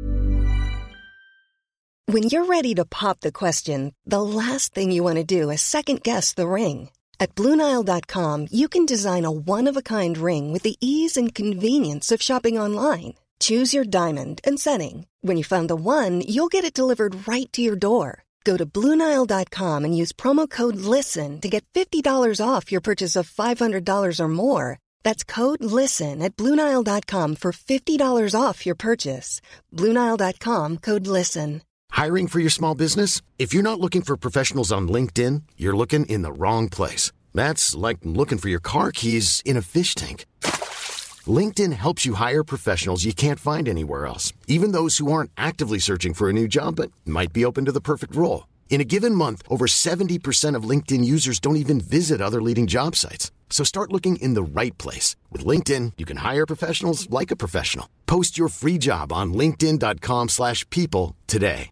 When you're ready to pop the question, the last thing you want to do is second-guess the ring. At Blue Nile dot com, you can design a one-of-a-kind ring with the ease and convenience of shopping online. Choose your diamond and setting. When you find the one, you'll get it delivered right to your door. Go to Blue Nile dot com and use promo code LISTEN to get fifty dollars off your purchase of five hundred dollars or more. That's code LISTEN at Blue Nile dot com for fifty dollars off your purchase. Blue Nile dot com, code LISTEN. Hiring for your small business? If you're not looking for professionals on LinkedIn, you're looking in the wrong place. That's like looking for your car keys in a fish tank. LinkedIn helps you hire professionals you can't find anywhere else, even those who aren't actively searching for a new job but might be open to the perfect role. In a given month, over seventy percent of LinkedIn users don't even visit other leading job sites. So start looking in the right place. With LinkedIn, you can hire professionals like a professional. Post your free job on linkedin dot com slash people today.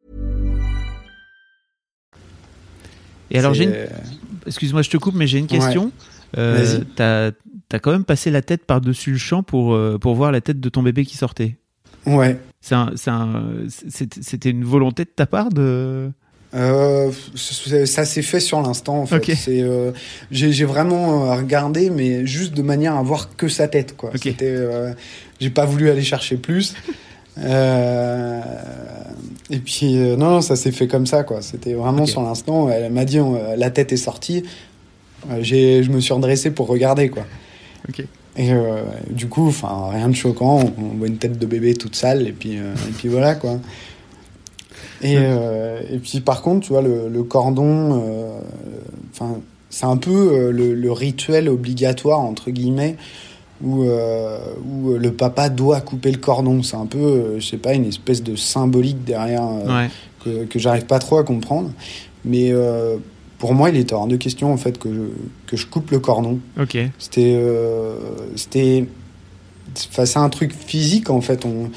Et alors, j'ai une... excuse-moi, je te coupe, mais j'ai une question. Ouais. Euh, Vas-y. T'as, t'as quand même passé la tête par-dessus le champ pour, euh, pour voir la tête de ton bébé qui sortait. Ouais. C'est un, c'est un, c'est, c'était une volonté de ta part de... Euh, ça s'est fait sur l'instant, en fait. Okay. C'est, euh, j'ai, j'ai vraiment regardé, mais juste de manière à voir que sa tête, quoi. Okay. C'était, euh, j'ai pas voulu aller chercher plus. euh, et puis, euh, non, non, ça s'est fait comme ça, quoi. C'était vraiment okay. Sur l'instant. Elle m'a dit, on, la tête est sortie. J'ai, je me suis redressé pour regarder, quoi. Okay. Et euh, du coup, enfin, rien de choquant. On, on voit une tête de bébé toute sale, et puis, euh, et puis voilà, quoi. Et, euh, et puis par contre, tu vois, le, le cordon, enfin, euh, c'est un peu euh, le, le rituel obligatoire, entre guillemets, où, euh, où le papa doit couper le cordon. C'est un peu, euh, je sais pas, une espèce de symbolique derrière euh, ouais. que, que j'arrive pas trop à comprendre. Mais euh, pour moi, il était hors de question, en fait, que je, que je coupe le cordon. Ok. C'était... Euh, c'était enfin, c'est un truc physique, en fait. On...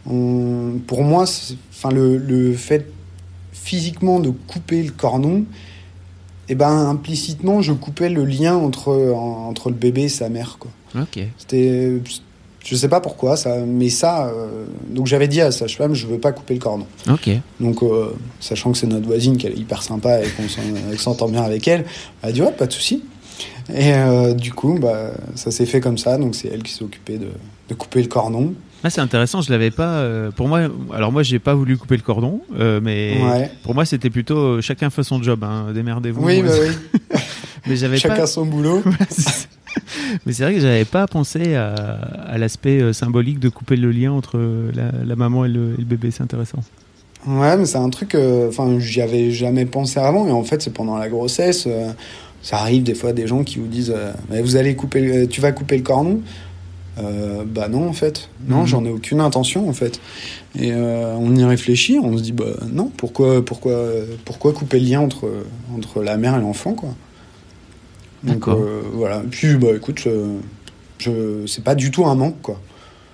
on, pour moi, enfin le, le fait physiquement de couper le cordon, et ben implicitement, je coupais le lien entre entre le bébé et sa mère, quoi. Ok. C'était, je sais pas pourquoi ça, mais ça, euh, donc j'avais dit à la sage-femme, je veux pas couper le cordon. Ok. Donc, euh, sachant que c'est notre voisine, qu'elle est hyper sympa et qu'on s'entend bien avec elle, elle a dit ouais, pas de souci. Et euh, du coup, bah, ça s'est fait comme ça. Donc c'est elle qui s'est occupée de, de couper le cordon. Ah, c'est intéressant, je l'avais pas. Euh, pour moi, alors moi, j'ai pas voulu couper le cordon, euh, mais ouais. pour moi, c'était plutôt euh, chacun fait son job. Hein, démerdez-vous. Oui, bah oui. Mais j'avais chacun pas... son boulot. Mais c'est vrai que j'avais pas pensé à, à l'aspect euh, symbolique de couper le lien entre la, la maman et le, et le bébé. C'est intéressant. Ouais, mais c'est un truc. Enfin, euh, j'y avais jamais pensé avant. Et en fait, c'est pendant la grossesse. Euh, ça arrive des fois des gens qui vous disent euh, vous allez couper, tu vas couper le cordon. Euh, bah non en fait non mmh. J'en ai aucune intention en fait et euh, on y réfléchit, on se dit bah non, pourquoi pourquoi pourquoi couper le lien entre entre la mère et l'enfant, quoi. Donc D'accord. Euh, voilà, puis bah écoute, je, je c'est pas du tout un manque, quoi.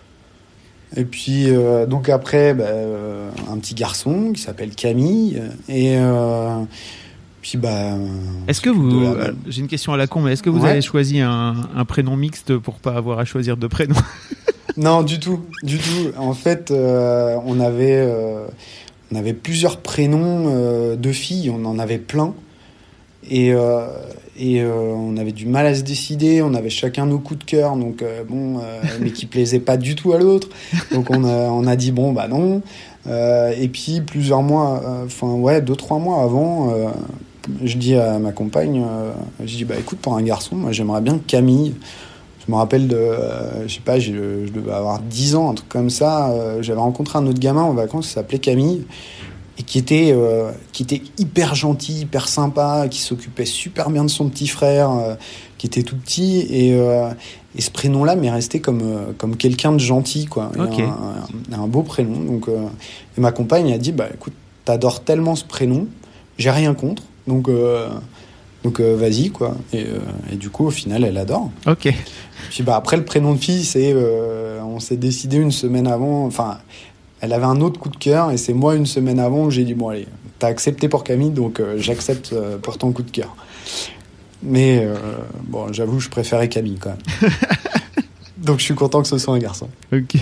Et puis euh, donc après bah, euh, un petit garçon qui s'appelle Camille et euh, puis bah. Est-ce que vous, la... j'ai une question à la con, mais est-ce que vous ouais. avez choisi un, un prénom mixte pour pas avoir à choisir de prénom? Non, du tout, du tout. En fait, euh, on avait, euh, on avait plusieurs prénoms euh, de filles, on en avait plein, et euh, et euh, on avait du mal à se décider. On avait chacun nos coups de cœur, donc euh, bon, euh, mais qui plaisaient pas du tout à l'autre. Donc on a, on a dit bon bah non. Euh, et puis plusieurs mois, enfin euh, ouais, deux trois mois avant. Euh, Je dis à ma compagne, euh, je dis bah écoute, pour un garçon, moi j'aimerais bien Camille. Je me rappelle de, euh, je sais pas, je devais avoir dix ans, un truc comme ça. Euh, j'avais rencontré un autre gamin en vacances qui s'appelait Camille et qui était, euh, qui était hyper gentil, hyper sympa, qui s'occupait super bien de son petit frère, euh, qui était tout petit. Et, euh, et ce prénom-là m'est resté comme, euh, comme quelqu'un de gentil, quoi. Okay. Un, un, un beau prénom. Donc, euh, et ma compagne a dit bah écoute, t'adores tellement ce prénom, j'ai rien contre. Donc, euh, donc euh, vas-y, quoi. Et, euh, et du coup, au final, elle adore. Ok. Puis bah, après, le prénom de fille, c'est, euh, on s'est décidé une semaine avant. Enfin, elle avait un autre coup de cœur et c'est moi, une semaine avant, où j'ai dit bon, allez, t'as accepté pour Camille, donc euh, j'accepte euh, pour ton coup de cœur. Mais euh, bon, j'avoue, je préférais Camille quand même. Donc je suis content que ce soit un garçon. Ok.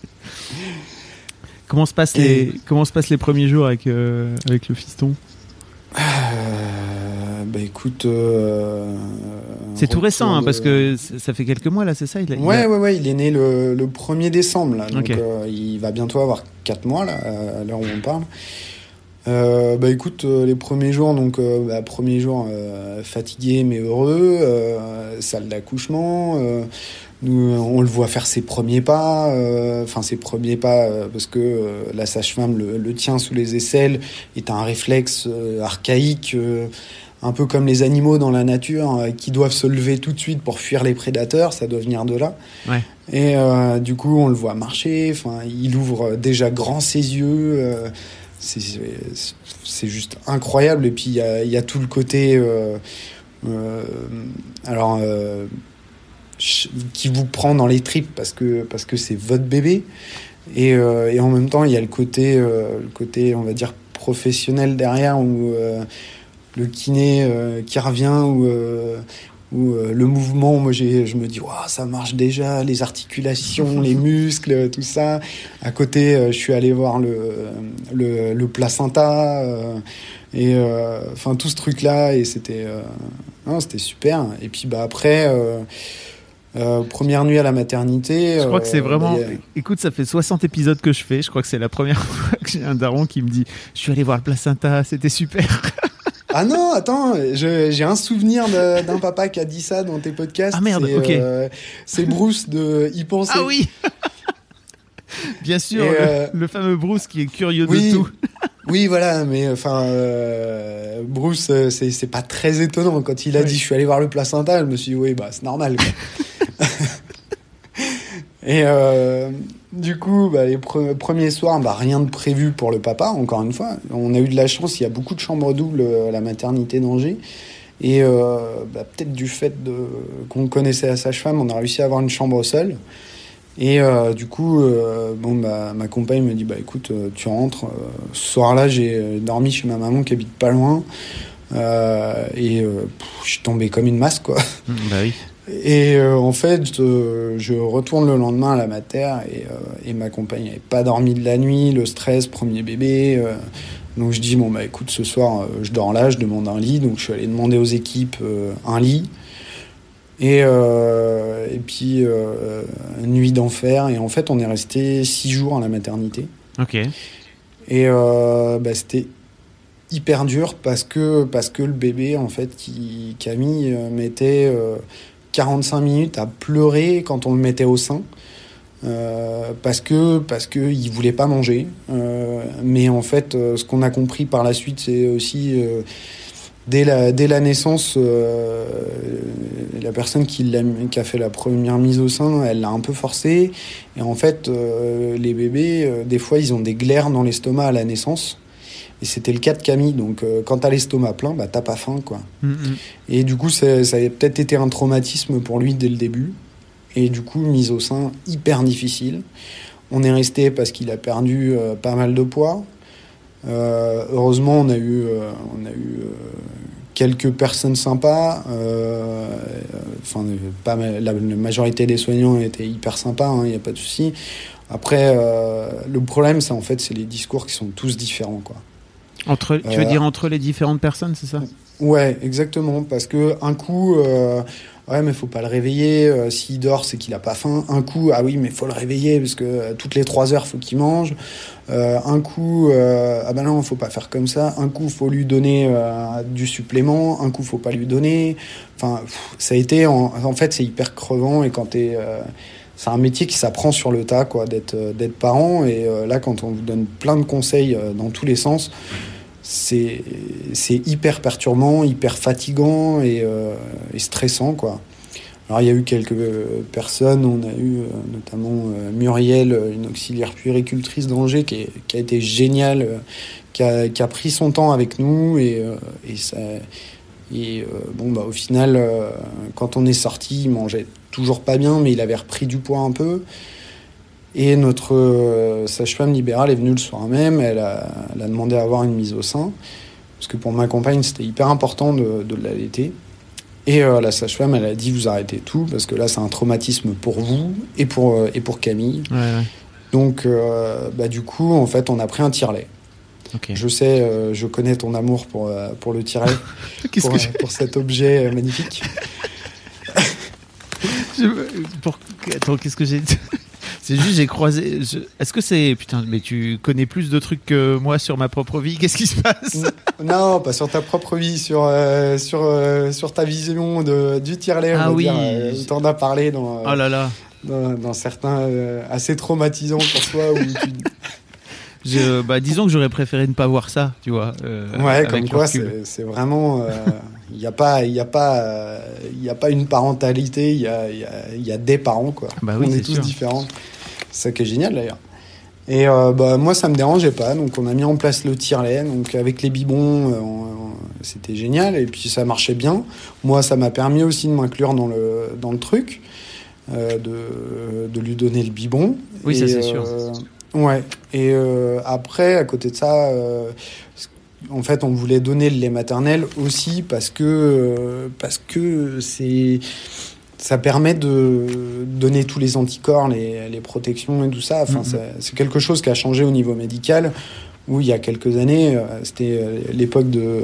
Comment se passent, et... les, comment se passent les premiers jours avec, euh, avec le fiston? Euh, bah écoute, euh, c'est tout récent, hein, de... parce que ça fait quelques mois là, c'est ça, il a, il ouais, a... ouais, ouais, il est né le, le premier décembre là, donc okay. euh, il va bientôt avoir quatre mois là, à l'heure où on parle. Euh, bah écoute, euh, les premiers jours, donc euh, bah, premier jour euh, fatigué mais heureux, euh, salle d'accouchement. Euh, Nous, on le voit faire ses premiers pas, enfin euh, ses premiers pas, euh, parce que euh, la sage-femme le, le tient sous les aisselles, est un réflexe euh, archaïque, euh, un peu comme les animaux dans la nature, euh, qui doivent se lever tout de suite pour fuir les prédateurs, ça doit venir de là. Ouais. Et euh, du coup, on le voit marcher, enfin, il ouvre déjà grand ses yeux, euh, c'est, c'est, c'est juste incroyable. Et puis il y a, y a tout le côté, euh, euh, alors. Euh, qui vous prend dans les tripes parce que parce que c'est votre bébé et euh, et en même temps il y a le côté euh, le côté on va dire professionnel derrière où euh, le kiné euh, qui revient ou euh, ou euh, le mouvement, moi j'ai je me dis waouh, ça marche déjà, les articulations, les muscles, tout ça. À côté euh, je suis allé voir le le, le placenta euh, et enfin euh, tout ce truc là et c'était euh, non, c'était super. Et puis bah après euh, Euh, première nuit à la maternité. Je crois euh, que c'est vraiment. Bah, écoute, ça fait soixante épisodes que je fais. Je crois que c'est la première fois que j'ai un daron qui me dit je suis allé voir le placenta, c'était super. Ah non, attends, je, j'ai un souvenir de, d'un papa qui a dit ça dans tes podcasts. Ah merde, c'est, ok. Euh, c'est Bruce de Y penser. Ah oui. Bien sûr, le, euh... le fameux Bruce qui est curieux oui. de tout. Oui, voilà, mais enfin, euh, Bruce, c'est, c'est pas très étonnant. Quand il a oui. dit je suis allé voir le placenta, je me suis dit oui, bah c'est normal, quoi. Et euh, du coup, bah, les pre- premiers soirs, bah, rien de prévu pour le papa, encore une fois. On a eu de la chance, il y a beaucoup de chambres doubles à la maternité d'Angers. Et euh, bah, peut-être du fait de, qu'on connaissait la sage-femme, on a réussi à avoir une chambre seule. Et euh, du coup, euh, bon, bah, ma compagne me dit, bah écoute, euh, tu rentres. Euh, ce soir-là, j'ai dormi chez ma maman qui habite pas loin. Euh, et euh, pff, je suis tombé comme une masse, quoi. Mmh, bah oui. Et euh, en fait, euh, je retourne le lendemain à la mater et, euh, et ma compagne n'avait pas dormi de la nuit, le stress, premier bébé. Euh, donc je dis, bon, bah écoute, ce soir, euh, je dors là, je demande un lit. Donc je suis allé demander aux équipes euh, un lit. Et, euh, et puis, euh, nuit d'enfer. Et en fait, on est resté six jours à la maternité. Ok. Et euh, bah, c'était hyper dur parce que, parce que le bébé, en fait, qui, Camille, euh, mettait euh, quarante-cinq minutes à pleurer quand on le mettait au sein. Euh, parce que parce que il voulait pas manger. Euh, mais en fait, euh, ce qu'on a compris par la suite, c'est aussi... Euh, Dès la, dès la naissance, euh, la personne qui, l'a, qui a fait la première mise au sein, elle l'a un peu forcé. Et en fait, euh, les bébés, euh, des fois, ils ont des glaires dans l'estomac à la naissance. Et c'était le cas de Camille. Donc, euh, quand t'as l'estomac plein, bah, t'as pas faim, quoi. Mm-hmm. Et du coup, ça, ça a peut-être été un traumatisme pour lui dès le début. Et du coup, mise au sein, hyper difficile. On est resté parce qu'il a perdu euh, pas mal de poids. Euh, heureusement, on a eu, euh, on a eu euh, quelques personnes sympas. Euh, enfin, pas la, la majorité des soignants étaient hyper sympas, il hein, n'y a pas de souci. Après, euh, le problème, c'est en fait, c'est les discours qui sont tous différents, quoi. Entre, tu veux euh, dire entre les différentes personnes, c'est ça ? Ouais, exactement. Parce que un coup, euh, ouais, mais faut pas le réveiller. Euh, s'il dort, c'est qu'il a pas faim. Un coup, ah oui, mais faut le réveiller parce que euh, toutes les trois heures, faut qu'il mange. Euh, un coup, euh, ah ben non, faut pas faire comme ça. Un coup, faut lui donner euh, du supplément. Un coup, faut pas lui donner. Enfin, pff, ça a été, en, en fait, c'est hyper crevant. Et quand t'es, euh, c'est un métier qui s'apprend sur le tas, quoi, d'être, d'être parent. Et euh, là, quand on vous donne plein de conseils euh, dans tous les sens. C'est, c'est hyper perturbant, hyper fatigant et, euh, et stressant, quoi. Alors, il y a eu quelques personnes, on a eu euh, notamment euh, Muriel, une auxiliaire puéricultrice d'Angers, qui, est, qui a été géniale, euh, qui, a, qui a pris son temps avec nous et, euh, et, ça, et euh, bon, bah, au final, euh, quand on est sorti, il mangeait toujours pas bien, mais il avait repris du poids un peu. Et notre euh, sage-femme libérale est venue le soir même, elle a, elle a demandé à avoir une mise au sein, parce que pour ma compagne, c'était hyper important de, de l'allaiter. Et euh, la sage-femme, elle a dit, vous arrêtez tout, parce que là, c'est un traumatisme pour vous et pour, euh, et pour Camille. Ouais, ouais. Donc, euh, bah, du coup, en fait, on a pris un tire-lait. Okay. Je sais, euh, je connais ton amour pour, euh, pour le tire-lait, pour, euh, pour cet objet euh, magnifique. je, pour... Attends, qu'est-ce que j'ai dit ? C'est juste, j'ai croisé... Je... Est-ce que c'est... Putain, mais tu connais plus de trucs que moi sur ma propre vie. Qu'est-ce qui se passe ? Non, pas sur ta propre vie, sur, euh, sur, euh, sur ta vision de, du tire-lait. Ah on va oui. dire, euh, t'en as parlé dans, euh, oh là là. dans, dans certains euh, assez traumatisants pour toi. Où tu... Je, bah, disons que j'aurais préféré ne pas voir ça, tu vois. Euh, ouais, comme quoi, c'est, c'est vraiment... Il euh, n'y a pas, il y a pas, euh, il y a pas une parentalité, il y a, il y a, il y a des parents, quoi. Bah oui, on est tous sûr. Différents. C'est ça qui est génial, d'ailleurs. Et euh, bah, moi, ça me dérangeait pas. Donc, on a mis en place le tire-lait. Donc, avec les biberons, euh, on, on, c'était génial. Et puis, ça marchait bien. Moi, ça m'a permis aussi de m'inclure dans le, dans le truc, euh, de, de lui donner le biberon. Oui, et, ça, c'est euh, sûr. Ouais. Et euh, après, à côté de ça, euh, en fait, on voulait donner le lait maternel aussi parce que euh, parce que c'est ça permet de donner tous les anticorps, les, les protections et tout ça. Enfin, mm-hmm. c'est, c'est quelque chose qui a changé au niveau médical. Où il y a quelques années, euh, c'était l'époque de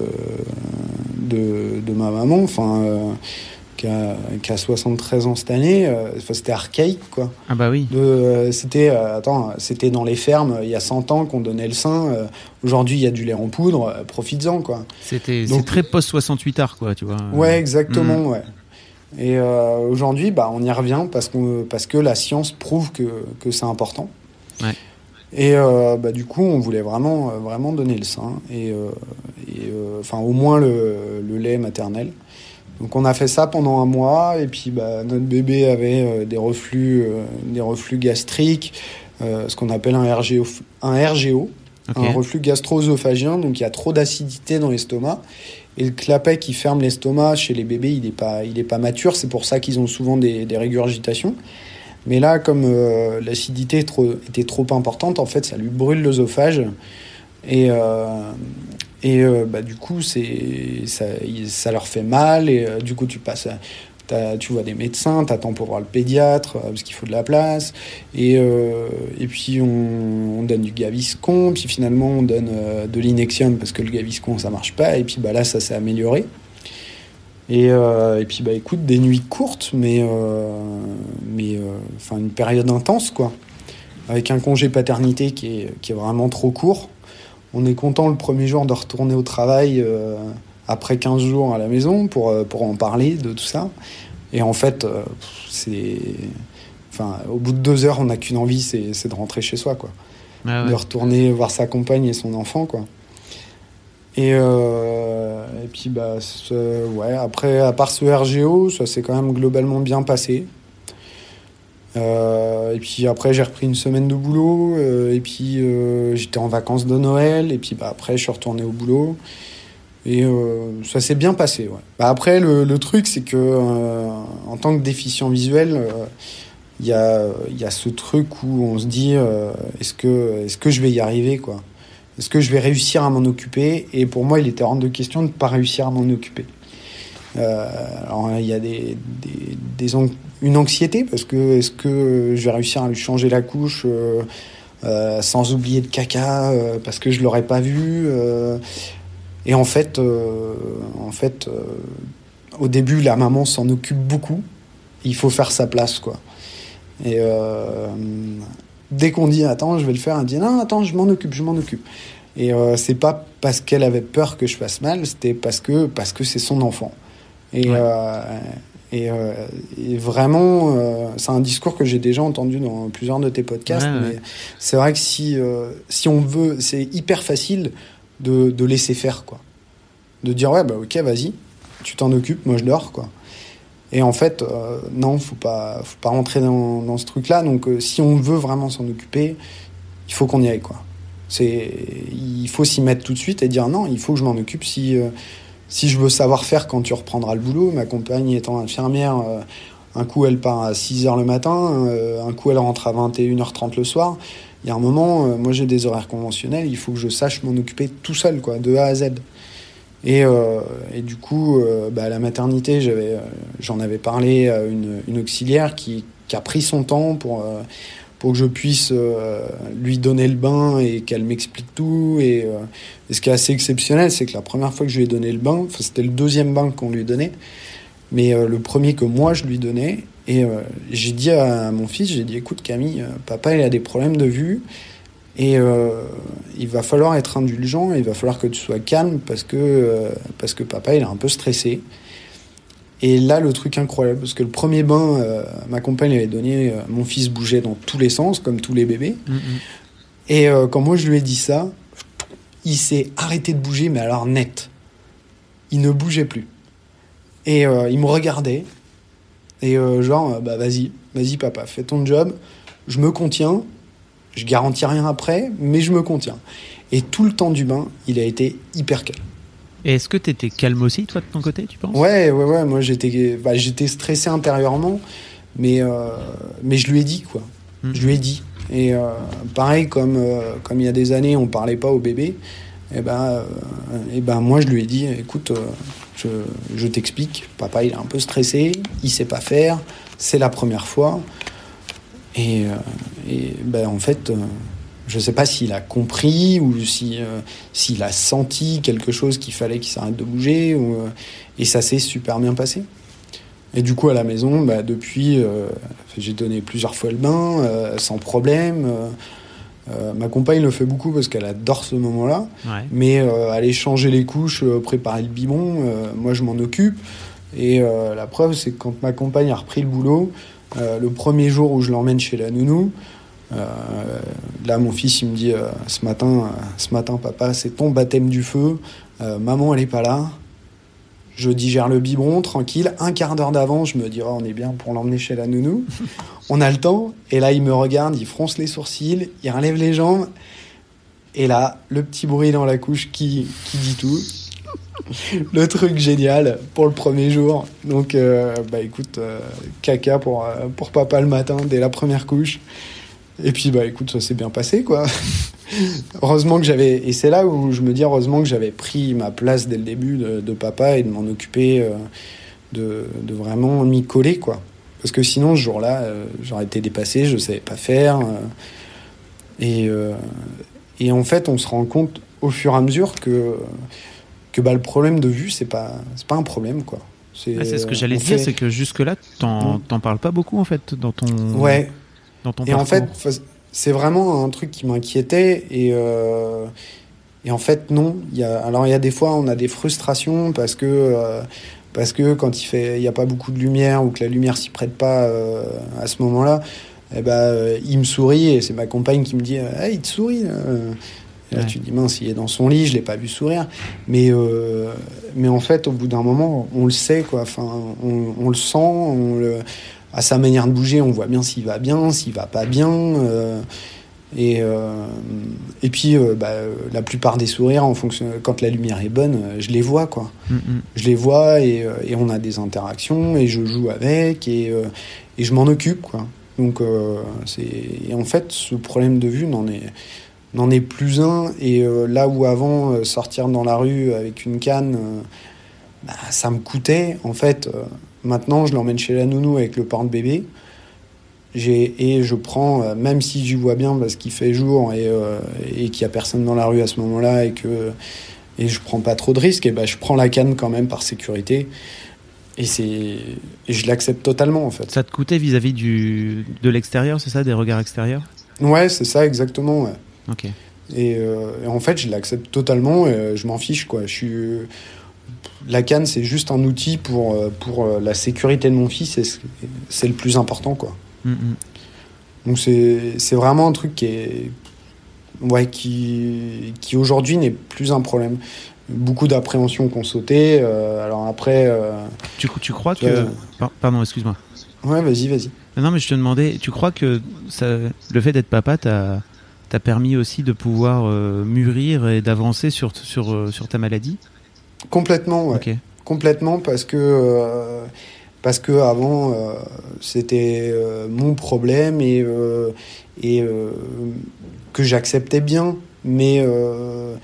de, de ma maman. Enfin. Euh, Qui a, qui a soixante-treize ans cette année, euh, c'était archaïque, quoi. Ah bah oui. De, euh, c'était, euh, attends, c'était dans les fermes, il y a cent ans qu'on donnait le sein. Euh, aujourd'hui, il y a du lait en poudre, euh, profites-en, quoi. C'était, Donc, c'est très post-soixante-huit art, quoi, tu vois. Ouais, exactement, mmh. ouais. Et euh, aujourd'hui, bah, on y revient parce, qu'on, parce que la science prouve que, que c'est important. Ouais. Et euh, bah, du coup, on voulait vraiment, euh, vraiment donner le sein, et, euh, et, euh, enfin, au moins le, le lait maternel. Donc on a fait ça pendant un mois et puis bah, notre bébé avait euh, des reflux, euh, des reflux gastriques, euh, ce qu'on appelle un R G O, un R G O, okay. Un reflux gastro-œsophagien. Donc il y a trop d'acidité dans l'estomac et le clapet qui ferme l'estomac chez les bébés, il est pas, il est pas mature. C'est pour ça qu'ils ont souvent des, des régurgitations. Mais là, comme euh, l'acidité est trop, était trop importante, en fait, ça lui brûle l'œsophage. Et, euh, et euh, bah, du coup, c'est, ça, ça leur fait mal. Et euh, du coup, tu passes... À, tu vois des médecins, t'attends pour voir le pédiatre, parce qu'il faut de la place. Et, euh, et puis, on, on donne du Gaviscon. Puis finalement, on donne euh, de l'Inexium, parce que le Gaviscon, ça marche pas. Et puis bah, là, ça s'est amélioré. Et, euh, et puis, bah, écoute, des nuits courtes, mais, euh, mais euh, enfin, une période intense, quoi. Avec un congé paternité qui est, qui est vraiment trop court. On est content le premier jour de retourner au travail euh, après quinze jours à la maison pour, pour en parler de tout ça. Et en fait, euh, c'est... Enfin, au bout de deux heures, on n'a qu'une envie, c'est, c'est de rentrer chez soi, quoi. Ah ouais. De retourner voir sa compagne et son enfant, quoi. Et, euh, et puis, bah, ouais, après, à part ce R G O, ça s'est quand même globalement bien passé. Euh, et puis après, j'ai repris une semaine de boulot. Euh, et puis, euh, j'étais en vacances de Noël. Et puis, bah, après, je suis retourné au boulot. Et euh, ça s'est bien passé, ouais. Bah, après, le, le truc, c'est que euh, en tant que déficient visuel, il euh, y, y a ce truc où on se dit euh, est-ce que, est-ce que je vais y arriver, quoi ? Est-ce que je vais réussir à m'en occuper ? Et pour moi, il était hors de question de ne pas réussir à m'en occuper. Euh, alors, il y a des, des, des an- une anxiété, parce que est-ce que je vais réussir à lui changer la couche euh, euh, sans oublier de caca, euh, parce que je ne l'aurais pas vu euh, Et en fait, euh, en fait euh, au début, la maman s'en occupe beaucoup. Il faut faire sa place, quoi. Et euh, dès qu'on dit « Attends, je vais le faire », elle dit « Non, attends, je m'en occupe, je m'en occupe ». Et euh, c'est pas parce qu'elle avait peur que je fasse mal, c'était parce que, parce que c'est son enfant. Et, ouais. euh, et, euh, et vraiment, euh, c'est un discours que j'ai déjà entendu dans plusieurs de tes podcasts, ouais, mais ouais. C'est vrai que si, euh, si on veut, c'est hyper facile de, de laisser faire, quoi. De dire « Ouais, bah ok, vas-y, tu t'en occupes, moi je dors, quoi ». Et en fait, euh, non, faut pas, faut pas rentrer dans, dans ce truc-là. Donc, euh, si on veut vraiment s'en occuper, il faut qu'on y aille, quoi. C'est, il faut s'y mettre tout de suite et dire non, il faut que je m'en occupe. Si, euh, si je veux savoir faire quand tu reprendras le boulot, ma compagne étant infirmière, euh, un coup elle part à six heures le matin, euh, un coup elle rentre à vingt et une heures trente le soir. Il y a un moment, euh, moi j'ai des horaires conventionnels, il faut que je sache m'en occuper tout seul, quoi, de A à Z. Et, euh, et du coup, euh, bah, à la maternité, j'avais, euh, j'en avais parlé à une, une auxiliaire qui, qui a pris son temps pour, euh, pour que je puisse euh, lui donner le bain et qu'elle m'explique tout. Et, euh, et ce qui est assez exceptionnel, c'est que la première fois que je lui ai donné le bain, c'était le deuxième bain qu'on lui donnait, mais euh, le premier que moi je lui donnais, et euh, j'ai dit à mon fils, j'ai dit « Écoute Camille, euh, papa il a des problèmes de vue, et euh, il va falloir être indulgent, il va falloir que tu sois calme parce que, euh, parce que papa il est un peu stressé. » Et là, le truc incroyable, parce que le premier bain, euh, ma compagne avait donné, euh, mon fils bougeait dans tous les sens, comme tous les bébés. Mm-hmm. Et euh, quand moi je lui ai dit ça, il s'est arrêté de bouger, mais alors net. Il ne bougeait plus. Et euh, il me regardait, et euh, genre, bah vas-y, vas-y papa, fais ton job, je me contiens. Je garantis rien après, mais je me contiens. Et tout le temps du bain, il a été hyper calme. Et est-ce que tu étais calme aussi, toi, de ton côté, tu penses ? Ouais, ouais, ouais. Moi, j'étais, bah, j'étais stressé intérieurement, mais, euh, mais je lui ai dit, quoi. Mmh. Je lui ai dit. Et euh, pareil, comme euh, comme il y a des années, on parlait pas au bébé, et ben, euh, et ben moi, je lui ai dit, écoute, euh, je, je t'explique, papa, il est un peu stressé, il sait pas faire, c'est la première fois. Et, euh, et ben, en fait, euh, je ne sais pas s'il a compris ou si, euh, s'il a senti quelque chose qu'il fallait qu'il s'arrête de bouger. Ou, euh, et ça s'est super bien passé. Et du coup, à la maison, bah, depuis, euh, j'ai donné plusieurs fois le bain, euh, sans problème. Euh, euh, ma compagne le fait beaucoup parce qu'elle adore ce moment-là. Ouais. Mais euh, aller changer les couches, euh, préparer le biberon, euh, moi, je m'en occupe. Et euh, la preuve, c'est que quand ma compagne a repris le boulot, Euh, le premier jour où je l'emmène chez la nounou, euh, là mon fils il me dit euh, ce matin, euh, ce matin papa c'est ton baptême du feu, euh, maman elle est pas là, je digère le biberon tranquille, un quart d'heure d'avant je me dis oh, on est bien pour l'emmener chez la nounou, on a le temps, et là il me regarde, il fronce les sourcils, il relève les jambes, et là le petit bruit dans la couche qui, qui dit tout, Le truc génial pour le premier jour. Donc, euh, bah écoute, euh, caca pour, euh, pour papa le matin, dès la première couche. Et puis, bah écoute, ça s'est bien passé, quoi. Heureusement que j'avais... Et c'est là où je me dis, heureusement que j'avais pris ma place dès le début de, de papa et de m'en occuper, euh, de, de vraiment m'y coller, quoi. Parce que sinon, ce jour-là, euh, j'aurais été dépassé, je ne savais pas faire. Euh, et, euh, et en fait, on se rend compte au fur et à mesure que... que bah, le problème de vue, c'est pas, c'est pas un problème, quoi. C'est, ah, c'est ce que j'allais te dire, fait... c'est que jusque-là, t'en, t'en parles pas beaucoup, en fait, dans ton, ouais. dans ton et parcours. En fait, c'est vraiment un truc qui m'inquiétait. Et, euh, et en fait, non. Il y a, alors, il y a des fois, on a des frustrations parce que, euh, parce que quand il fait, il y a pas beaucoup de lumière ou que la lumière s'y prête pas euh, à ce moment-là, eh ben, euh, il me sourit et c'est ma compagne qui me dit « Hey, il te sourit là. » Et là, ouais. Tu te dis, mince, il est dans son lit, je ne l'ai pas vu sourire. Mais, euh, mais en fait, au bout d'un moment, on le sait, quoi. Enfin, on, on le sent. On le, à sa manière de bouger, on voit bien s'il va bien, s'il ne va pas bien. Euh, et, euh, et puis, euh, bah, la plupart des sourires, en fonction, quand la lumière est bonne, je les vois, quoi. Mm-hmm. Je les vois et, et on a des interactions et je joue avec et, euh, et je m'en occupe, quoi. Donc, euh, c'est... Et en fait, ce problème de vue n'en est... n'en est plus un, et euh, là où avant, euh, sortir dans la rue avec une canne, euh, bah, ça me coûtait, en fait, euh, maintenant je l'emmène chez la nounou avec le porte-bébé, j'ai, et je prends, euh, même si j'y vois bien parce qu'il fait jour et, euh, et qu'il n'y a personne dans la rue à ce moment-là, et que et je prends pas trop de risques, et bah, je prends la canne quand même par sécurité, et, c'est, et je l'accepte totalement, en fait. Ça te coûtait vis-à-vis du, de l'extérieur, c'est ça, des regards extérieurs ? Ouais, c'est ça, exactement, ouais. Ok. Et, euh, et en fait, je l'accepte totalement. Et je m'en fiche, quoi. Je suis la canne, c'est juste un outil pour pour la sécurité de mon fils. Et c'est, c'est le plus important, quoi. Mm-hmm. Donc c'est c'est vraiment un truc qui est ouais qui qui aujourd'hui n'est plus un problème. Beaucoup d'appréhensions qu'on sautait. Euh, alors après. Euh, tu tu crois que euh, pardon, excuse-moi. Ouais, vas-y, vas-y. Non, mais je te demandais. Tu crois que ça, le fait d'être papa, t'as t'a permis aussi de pouvoir euh, mûrir et d'avancer sur, sur, euh, sur ta maladie ? Complètement, ouais. Okay. Complètement, parce que, euh, parce que avant, euh, c'était euh, mon problème et, euh, et euh, que j'acceptais bien. Mais euh,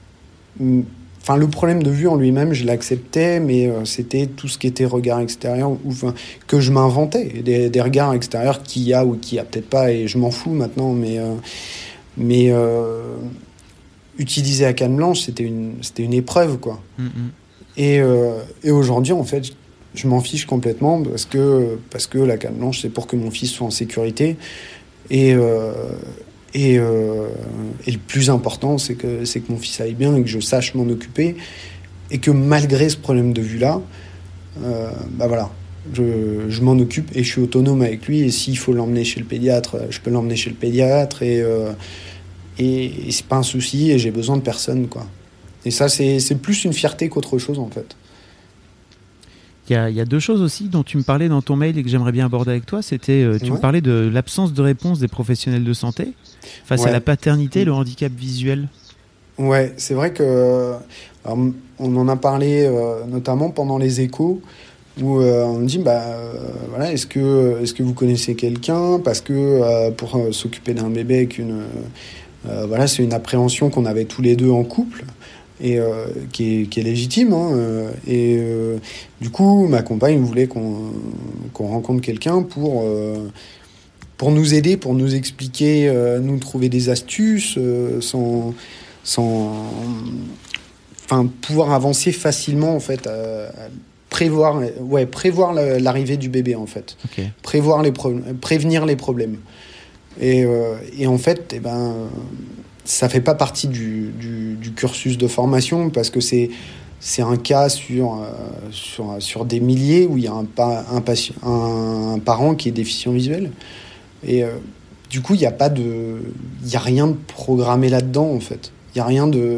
enfin, le problème de vue en lui-même, je l'acceptais, mais euh, c'était tout ce qui était regard extérieur, ou, enfin, que je m'inventais. Des, des regards extérieurs qu'il y a ou qu'il n'y a peut-être pas, et je m'en fous maintenant, mais... Euh, Mais euh, utiliser la canne blanche, c'était une, c'était une épreuve, quoi. Mm-hmm. Et, euh, et aujourd'hui, en fait, je m'en fiche complètement parce que, parce que la canne blanche, c'est pour que mon fils soit en sécurité. Et, euh, et, euh, et le plus important, c'est que, c'est que mon fils aille bien et que je sache m'en occuper. Et que malgré ce problème de vue-là, euh, bah voilà, je, je m'en occupe et je suis autonome avec lui. Et s'il faut l'emmener chez le pédiatre, je peux l'emmener chez le pédiatre. Et, euh, et, et c'est pas un souci et j'ai besoin de personne, quoi. Et ça, c'est, c'est plus une fierté qu'autre chose, en fait. Il y a, il y a deux choses aussi dont tu me parlais dans ton mail et que j'aimerais bien aborder avec toi. C'était, euh, tu ouais. me parlais de l'absence de réponse des professionnels de santé face ouais. à la paternité et le handicap visuel. Ouais, c'est vrai que... Alors, on en a parlé euh, notamment pendant les échos, où euh, on me dit, bah, euh, voilà, est-ce que, est-ce que vous connaissez quelqu'un ? Parce que euh, pour euh, s'occuper d'un bébé avec une... Euh, voilà, c'est une appréhension qu'on avait tous les deux en couple, et euh, qui, est, qui est légitime. Hein, euh, et euh, du coup, ma compagne voulait qu'on, qu'on rencontre quelqu'un pour, euh, pour nous aider, pour nous expliquer, euh, nous trouver des astuces, euh, sans... sans enfin, pouvoir avancer facilement, en fait, à, à prévoir, ouais, prévoir la, l'arrivée du bébé, en fait. Okay. Prévoir les pro- prévenir les problèmes. Et, euh, et en fait, eh ben, ça fait pas partie du, du, du cursus de formation parce que c'est, c'est un cas sur, euh, sur, sur des milliers où il y a un, pa- un, patient, un, un parent qui est déficient visuel. Et euh, du coup, il n'y a pas de, il y a rien de programmé là-dedans, en fait. Il n'y a rien de...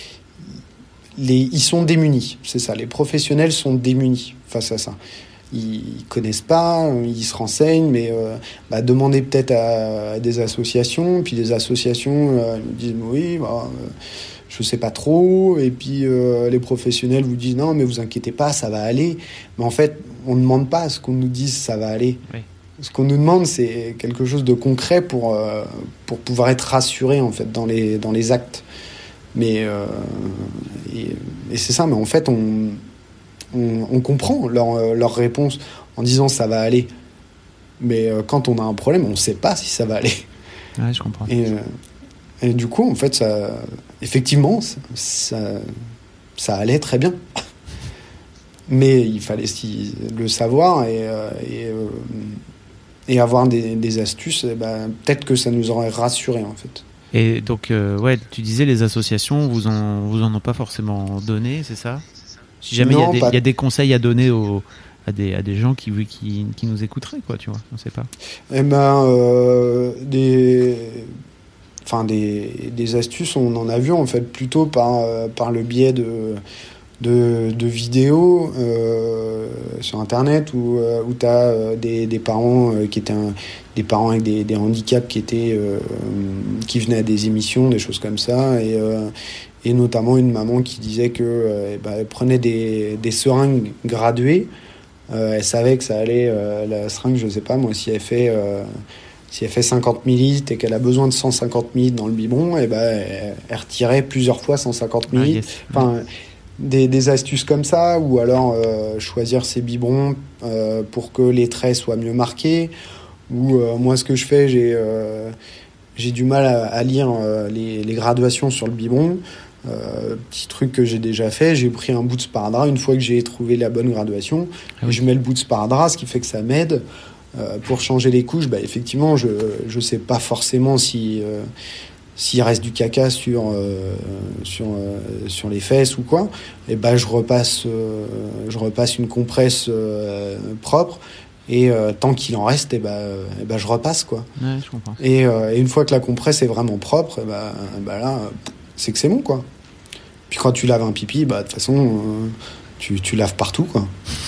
Les, ils sont démunis, c'est ça. Les professionnels sont démunis face à ça. Ils connaissent pas, ils se renseignent, mais euh, bah, demandez peut-être à, à des associations, puis les associations euh, nous disent oui, bah, euh, je sais pas trop. Et puis euh, les professionnels vous disent non, mais vous inquiétez pas, ça va aller. Mais en fait, on ne demande pas à ce qu'on nous dise ça va aller. Oui. Ce qu'on nous demande, c'est quelque chose de concret pour euh, pour pouvoir être rassuré en fait dans les dans les actes. Mais euh, et, et c'est ça. Mais en fait, on on, on comprend leur leur réponse en disant ça va aller. Mais euh, quand on a un problème, on sait pas si ça va aller. Ouais, je comprends. Et, euh, et du coup, en fait, ça, effectivement, ça, ça allait très bien. Mais il fallait si, le savoir et, euh, et, euh, et avoir des, des astuces. Et ben, peut-être que ça nous aurait rassurés, en fait. Et donc, euh, ouais, tu disais les associations, vous en, vous en ont pas forcément donné, c'est ça ? Si jamais il y, pas... y a des conseils à donner aux, à, des, à des gens qui, qui, qui nous écouteraient, quoi, tu vois, on sait pas. Eh ben, euh, des... Enfin, des, des astuces, on en a vu en fait plutôt par, par le biais de, de, de vidéos euh, sur Internet où, où tu as euh, des, des parents euh, qui étaient un, des parents avec des, des handicaps qui, étaient, euh, qui venaient à des émissions, des choses comme ça. Et, euh, et notamment une maman qui disait que euh, bah, elle prenait des, des seringues graduées. Euh, elle savait que ça allait, euh, la seringue, je sais pas moi, si elle fait... Euh, Si elle fait cinquante millilitres et qu'elle a besoin de cent cinquante millilitres dans le biberon, et ben elle, elle retirait plusieurs fois cent cinquante millilitres. Ah, yes. Enfin, des, des astuces comme ça, ou alors euh, choisir ses biberons euh, pour que les traits soient mieux marqués. Ou euh, moi, ce que je fais, j'ai euh, j'ai du mal à, à lire euh, les, les graduations sur le biberon. Euh, petit truc que j'ai déjà fait, j'ai pris un bout de sparadrap une fois que j'ai trouvé la bonne graduation. Ah oui. Je mets le bout de sparadrap, ce qui fait que ça m'aide. Euh, pour changer les couches, bah, effectivement, je je sais pas forcément si euh, s'il reste du caca sur euh, sur euh, sur les fesses ou quoi. Et bah je repasse euh, je repasse une compresse euh, propre et euh, tant qu'il en reste, et bah et bah je repasse quoi. Ouais, je comprends. Et, euh, et une fois que la compresse est vraiment propre, et bah bah là c'est que c'est bon quoi. Puis quand tu laves un pipi, bah de toute façon euh, tu tu laves partout quoi.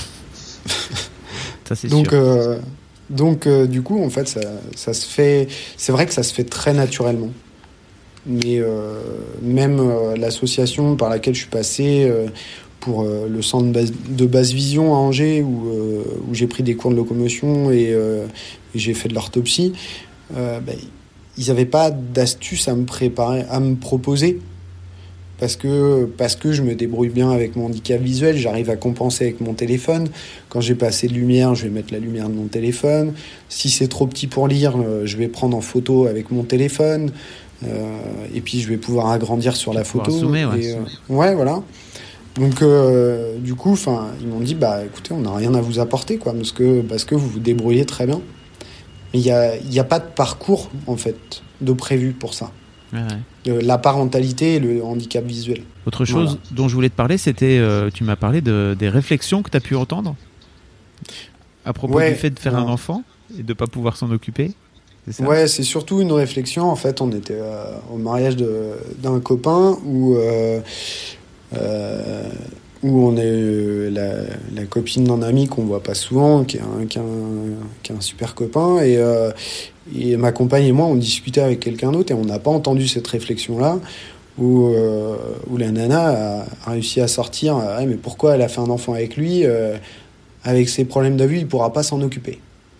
Ça c'est Donc sûr. Euh, Donc, euh, du coup, en fait, ça, ça se fait... C'est vrai que ça se fait très naturellement. Mais euh, même euh, l'association par laquelle je suis passé euh, pour euh, le centre de basse, de basse vision à Angers, où, euh, où j'ai pris des cours de locomotion et, euh, et j'ai fait de l'orthopsie, euh, bah, ils n'avaient pas d'astuces à me préparer, à me proposer. Parce que, parce que je me débrouille bien avec mon handicap visuel, j'arrive à compenser avec mon téléphone. Quand j'ai pas assez de lumière, je vais mettre la lumière de mon téléphone. Si c'est trop petit pour lire, je vais prendre en photo avec mon téléphone. Euh, et puis je vais pouvoir agrandir sur la photo. Zoomer, ouais. Et, euh, ouais, voilà. Donc, euh, du coup, ils m'ont dit, bah, écoutez, on n'a rien à vous apporter, quoi, parce que, parce que vous vous débrouillez très bien. Mais il n'y a, y a pas de parcours, en fait, de prévu pour ça. Ouais, ouais. La parentalité et le handicap visuel. Autre chose voilà. dont je voulais te parler, c'était, euh, tu m'as parlé de, des réflexions que tu as pu entendre à propos ouais, du fait de faire ouais. un enfant et de ne pas pouvoir s'en occuper. C'est ça ? Ouais, c'est surtout une réflexion. En fait, on était euh, au mariage de, d'un copain où, euh, euh, où on est la, la copine d'un ami qu'on ne voit pas souvent, qui est un, qui est un, qui est un super copain. Et, euh, et ma compagne et moi, on discutait avec quelqu'un d'autre et on n'a pas entendu cette réflexion-là où, euh, où la nana a, a réussi à sortir ah, « mais pourquoi elle a fait un enfant avec lui euh, avec ses problèmes de vue, il ne pourra pas s'en occuper ».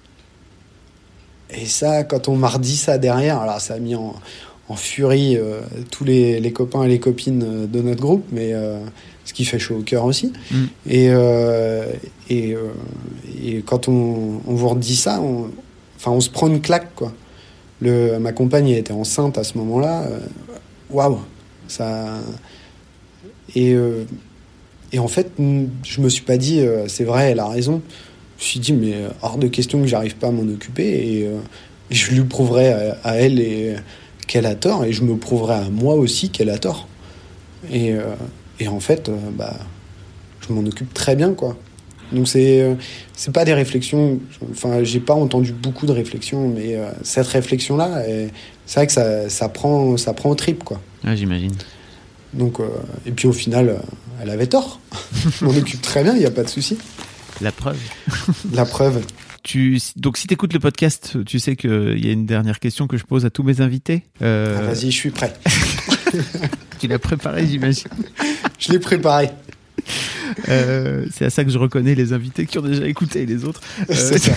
Et ça, quand on m'a redit ça derrière, alors ça a mis en, en furie euh, tous les, les copains et les copines de notre groupe, mais euh, ce qui fait chaud au cœur aussi. Mm. Et, euh, et, euh, et quand on, on vous redit ça, on, enfin, on se prend une claque, quoi. Le, ma compagne elle était enceinte à ce moment-là. Waouh, ça. Et, euh, et en fait, je me suis pas dit, euh, c'est vrai, elle a raison. Je me suis dit, mais hors de question que j'arrive pas à m'en occuper. Et, euh, et je lui prouverai à, à elle et, qu'elle a tort. Et je me prouverai à moi aussi qu'elle a tort. Et, euh, et en fait, euh, bah, je m'en occupe très bien, quoi. Donc c'est euh, c'est pas des réflexions. Enfin, j'ai pas entendu beaucoup de réflexions, mais euh, cette réflexion-là, elle, c'est vrai que ça ça prend ça prend au trip, quoi. Ah, j'imagine. Donc euh, et puis au final, euh, elle avait tort. Je m'en occupe très bien, il y a pas de souci. La preuve. La preuve. Tu, donc si tu écoutes le podcast, tu sais qu'il y a une dernière question que je pose à tous mes invités. Euh... Ah, vas-y, je suis prêt. Tu l'as préparé, j'imagine. Je l'ai préparé. Euh, c'est à ça que je reconnais les invités qui ont déjà écouté les autres. Euh, C'est ça.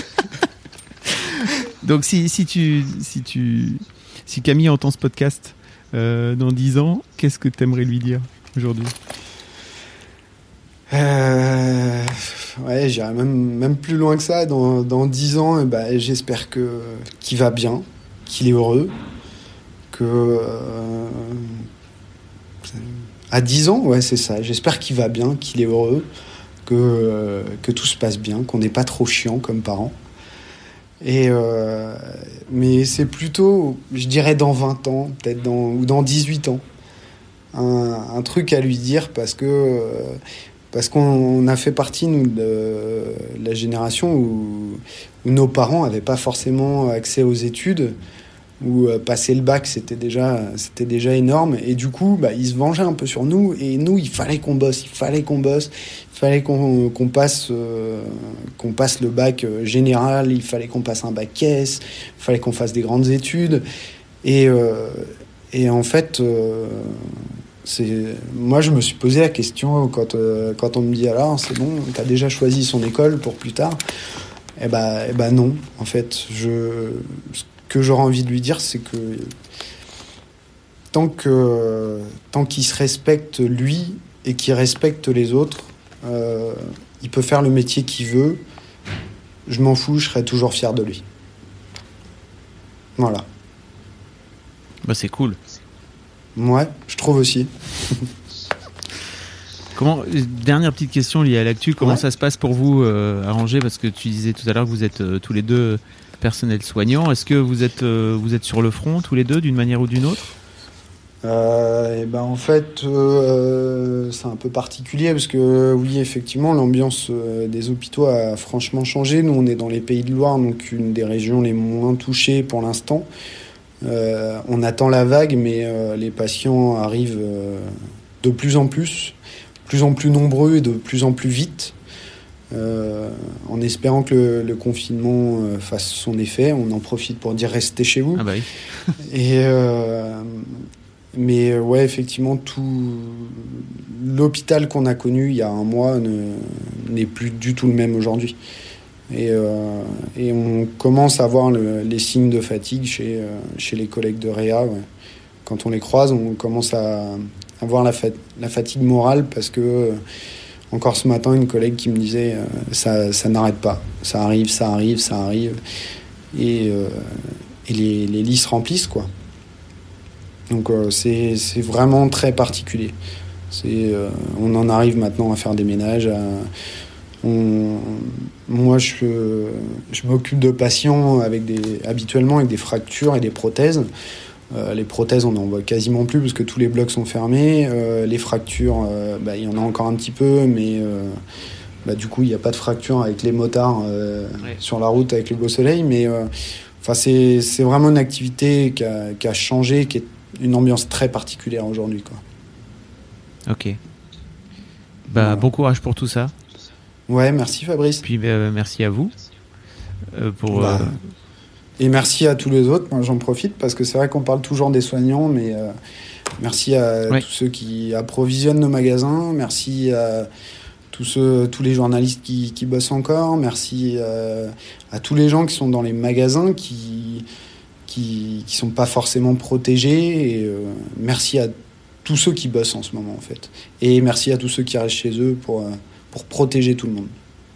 Donc si, si, tu, si, tu, si Camille entend ce podcast euh, dans dix ans, qu'est-ce que tu aimerais lui dire aujourd'hui ? Euh, ouais, j'irais même, même plus loin que ça. Dans, dans dix ans, eh ben, j'espère que, qu'il va bien, qu'il est heureux, que... Euh, à dix ans, ouais, c'est ça. J'espère qu'il va bien, qu'il est heureux, que, euh, que tout se passe bien, qu'on n'est pas trop chiant comme parents. Et euh, mais c'est plutôt, je dirais, dans vingt ans, peut-être dans, ou dans dix-huit ans. Un, un truc à lui dire parce que... Euh, Parce qu'on a fait partie, nous, de la génération où, où nos parents n'avaient pas forcément accès aux études, où euh, passer le bac, c'était déjà, c'était déjà énorme. Et du coup, bah, ils se vengeaient un peu sur nous. Et nous, il fallait qu'on bosse, il fallait qu'on bosse, il fallait qu'on, qu'on, passe, euh, qu'on passe le bac général, il fallait qu'on passe un bac caisse, il fallait qu'on fasse des grandes études. Et, euh, et en fait... Euh, C'est... Moi, je me suis posé la question quand, euh, quand on me dit alors, c'est bon, t'as déjà choisi son école pour plus tard. Eh ben, eh ben non. En fait, je... ce que j'aurais envie de lui dire, c'est que tant, que, tant qu'il se respecte lui et qu'il respecte les autres, euh, il peut faire le métier qu'il veut. Je m'en fous, je serai toujours fier de lui. Voilà. Bah, c'est cool. Ouais, je trouve aussi. Comment, dernière petite question liée à l'actu, comment ouais. ça se passe pour vous euh, à Angers ? Parce que tu disais tout à l'heure que vous êtes euh, tous les deux personnels soignants. Est-ce que vous êtes, euh, vous êtes sur le front tous les deux d'une manière ou d'une autre ? euh, et ben en fait, euh, c'est un peu particulier parce que oui, effectivement, l'ambiance euh, des hôpitaux a franchement changé. Nous, on est dans les Pays de Loire, donc une des régions les moins touchées pour l'instant. Euh, on attend la vague, mais euh, les patients arrivent euh, de plus en plus, de plus en plus nombreux et de plus en plus vite, euh, en espérant que le, le confinement euh, fasse son effet. On en profite pour dire restez chez vous. Ah bah oui. Et euh, mais ouais, effectivement, tout l'hôpital qu'on a connu il y a un mois ne, n'est plus du tout le même aujourd'hui. Et, euh, et on commence à voir le, les signes de fatigue chez, euh, chez les collègues de Réa. Ouais. Quand on les croise, on commence à, à voir la, fat- la fatigue morale parce que, euh, encore ce matin, une collègue qui me disait euh, ça, ça n'arrête pas. Ça arrive, ça arrive, ça arrive. Et, euh, et les, les lits se remplissent, quoi. Donc euh, c'est, c'est vraiment très particulier. C'est, euh, on en arrive maintenant à faire des ménages, à... On, moi, je, je m'occupe de patients avec des, habituellement avec des fractures et des prothèses. Euh, les prothèses, on n'en voit quasiment plus parce que tous les blocs sont fermés. Euh, les fractures, euh, bah, il y en a encore un petit peu, mais euh, bah, du coup, il n'y a pas de fracture avec les motards euh, ouais. sur la route avec le beau soleil. Mais euh, c'est, c'est vraiment une activité qui a, qui a changé, qui est une ambiance très particulière aujourd'hui, quoi. Ok. Bah, voilà. Bon courage pour tout ça. Ouais, merci Fabrice. Puis euh, merci à vous. Euh, pour, bah, euh... Et merci à tous les autres. Moi, j'en profite parce que c'est vrai qu'on parle toujours des soignants, mais euh, merci à ouais. tous ceux qui approvisionnent nos magasins. Merci à tous, ceux, tous les journalistes qui, qui bossent encore. Merci à, à tous les gens qui sont dans les magasins qui qui qui sont pas forcément protégés. Et, euh, merci à tous ceux qui bossent en ce moment, en fait. Et merci à tous ceux qui restent chez eux pour... Euh, pour protéger tout le monde.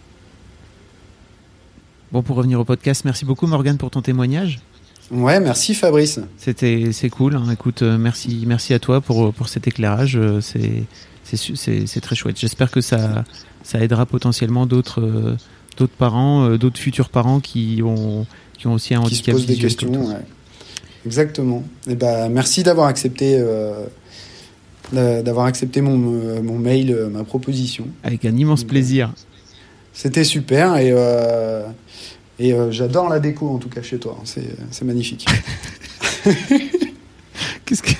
Bon, pour revenir au podcast, merci beaucoup Morgane pour ton témoignage. Ouais, merci Fabrice. C'était, c'est cool. Hein. Écoute, euh, merci, merci à toi pour, pour cet éclairage. Euh, c'est, c'est, c'est, c'est très chouette. J'espère que ça, ça aidera potentiellement d'autres, euh, d'autres parents, euh, d'autres futurs parents qui ont, qui ont aussi un handicap visuel. Qui se posent des questions, ouais. Exactement. Et bah, merci d'avoir accepté... Euh... d'avoir accepté mon, mon mail, ma proposition. Avec un immense Donc, plaisir. C'était super et, euh, et euh, j'adore la déco en tout cas chez toi. C'est, c'est magnifique. Qu'est-ce que...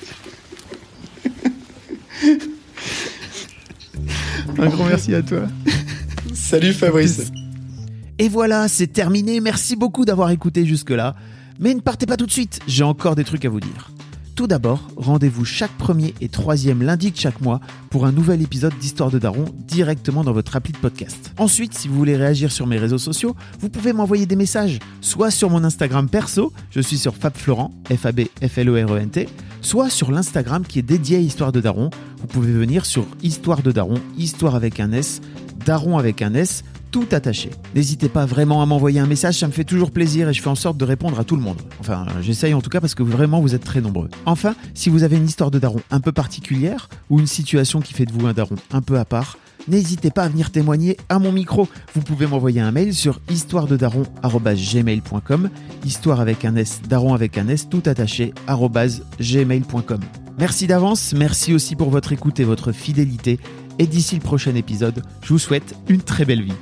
Un grand merci à toi. Salut Fabrice. Et voilà, c'est terminé. Merci beaucoup d'avoir écouté jusque-là. Mais ne partez pas tout de suite, j'ai encore des trucs à vous dire. Tout d'abord, rendez-vous chaque premier et troisième lundi de chaque mois pour un nouvel épisode d'Histoire de Daron directement dans votre appli de podcast. Ensuite, si vous voulez réagir sur mes réseaux sociaux, vous pouvez m'envoyer des messages, soit sur mon Instagram perso, je suis sur FabFlorent, F A B F L O R E N T, soit sur l'Instagram qui est dédié à Histoire de Daron. Vous pouvez venir sur Histoire de Daron, Histoire avec un S, Daron avec un S, tout attaché. N'hésitez pas vraiment à m'envoyer un message, ça me fait toujours plaisir et je fais en sorte de répondre à tout le monde. Enfin, j'essaye en tout cas parce que vraiment vous êtes très nombreux. Enfin, si vous avez une histoire de daron un peu particulière ou une situation qui fait de vous un daron un peu à part, n'hésitez pas à venir témoigner à mon micro. Vous pouvez m'envoyer un mail sur histoire de daron arobase gmail point com, histoire avec un S, daron avec un S, tout attaché, arobase gmail point com. Merci d'avance, merci aussi pour votre écoute et votre fidélité. Et d'ici le prochain épisode, je vous souhaite une très belle vie.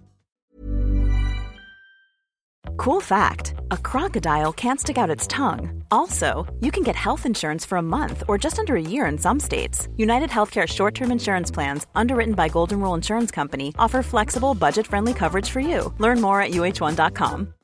Cool fact, a crocodile can't stick out its tongue. Also, you can get health insurance for a month or just under a year in some states. United Healthcare short-term insurance plans, underwritten by Golden Rule Insurance Company, offer flexible, budget-friendly coverage for you. Learn more at U H one dot com.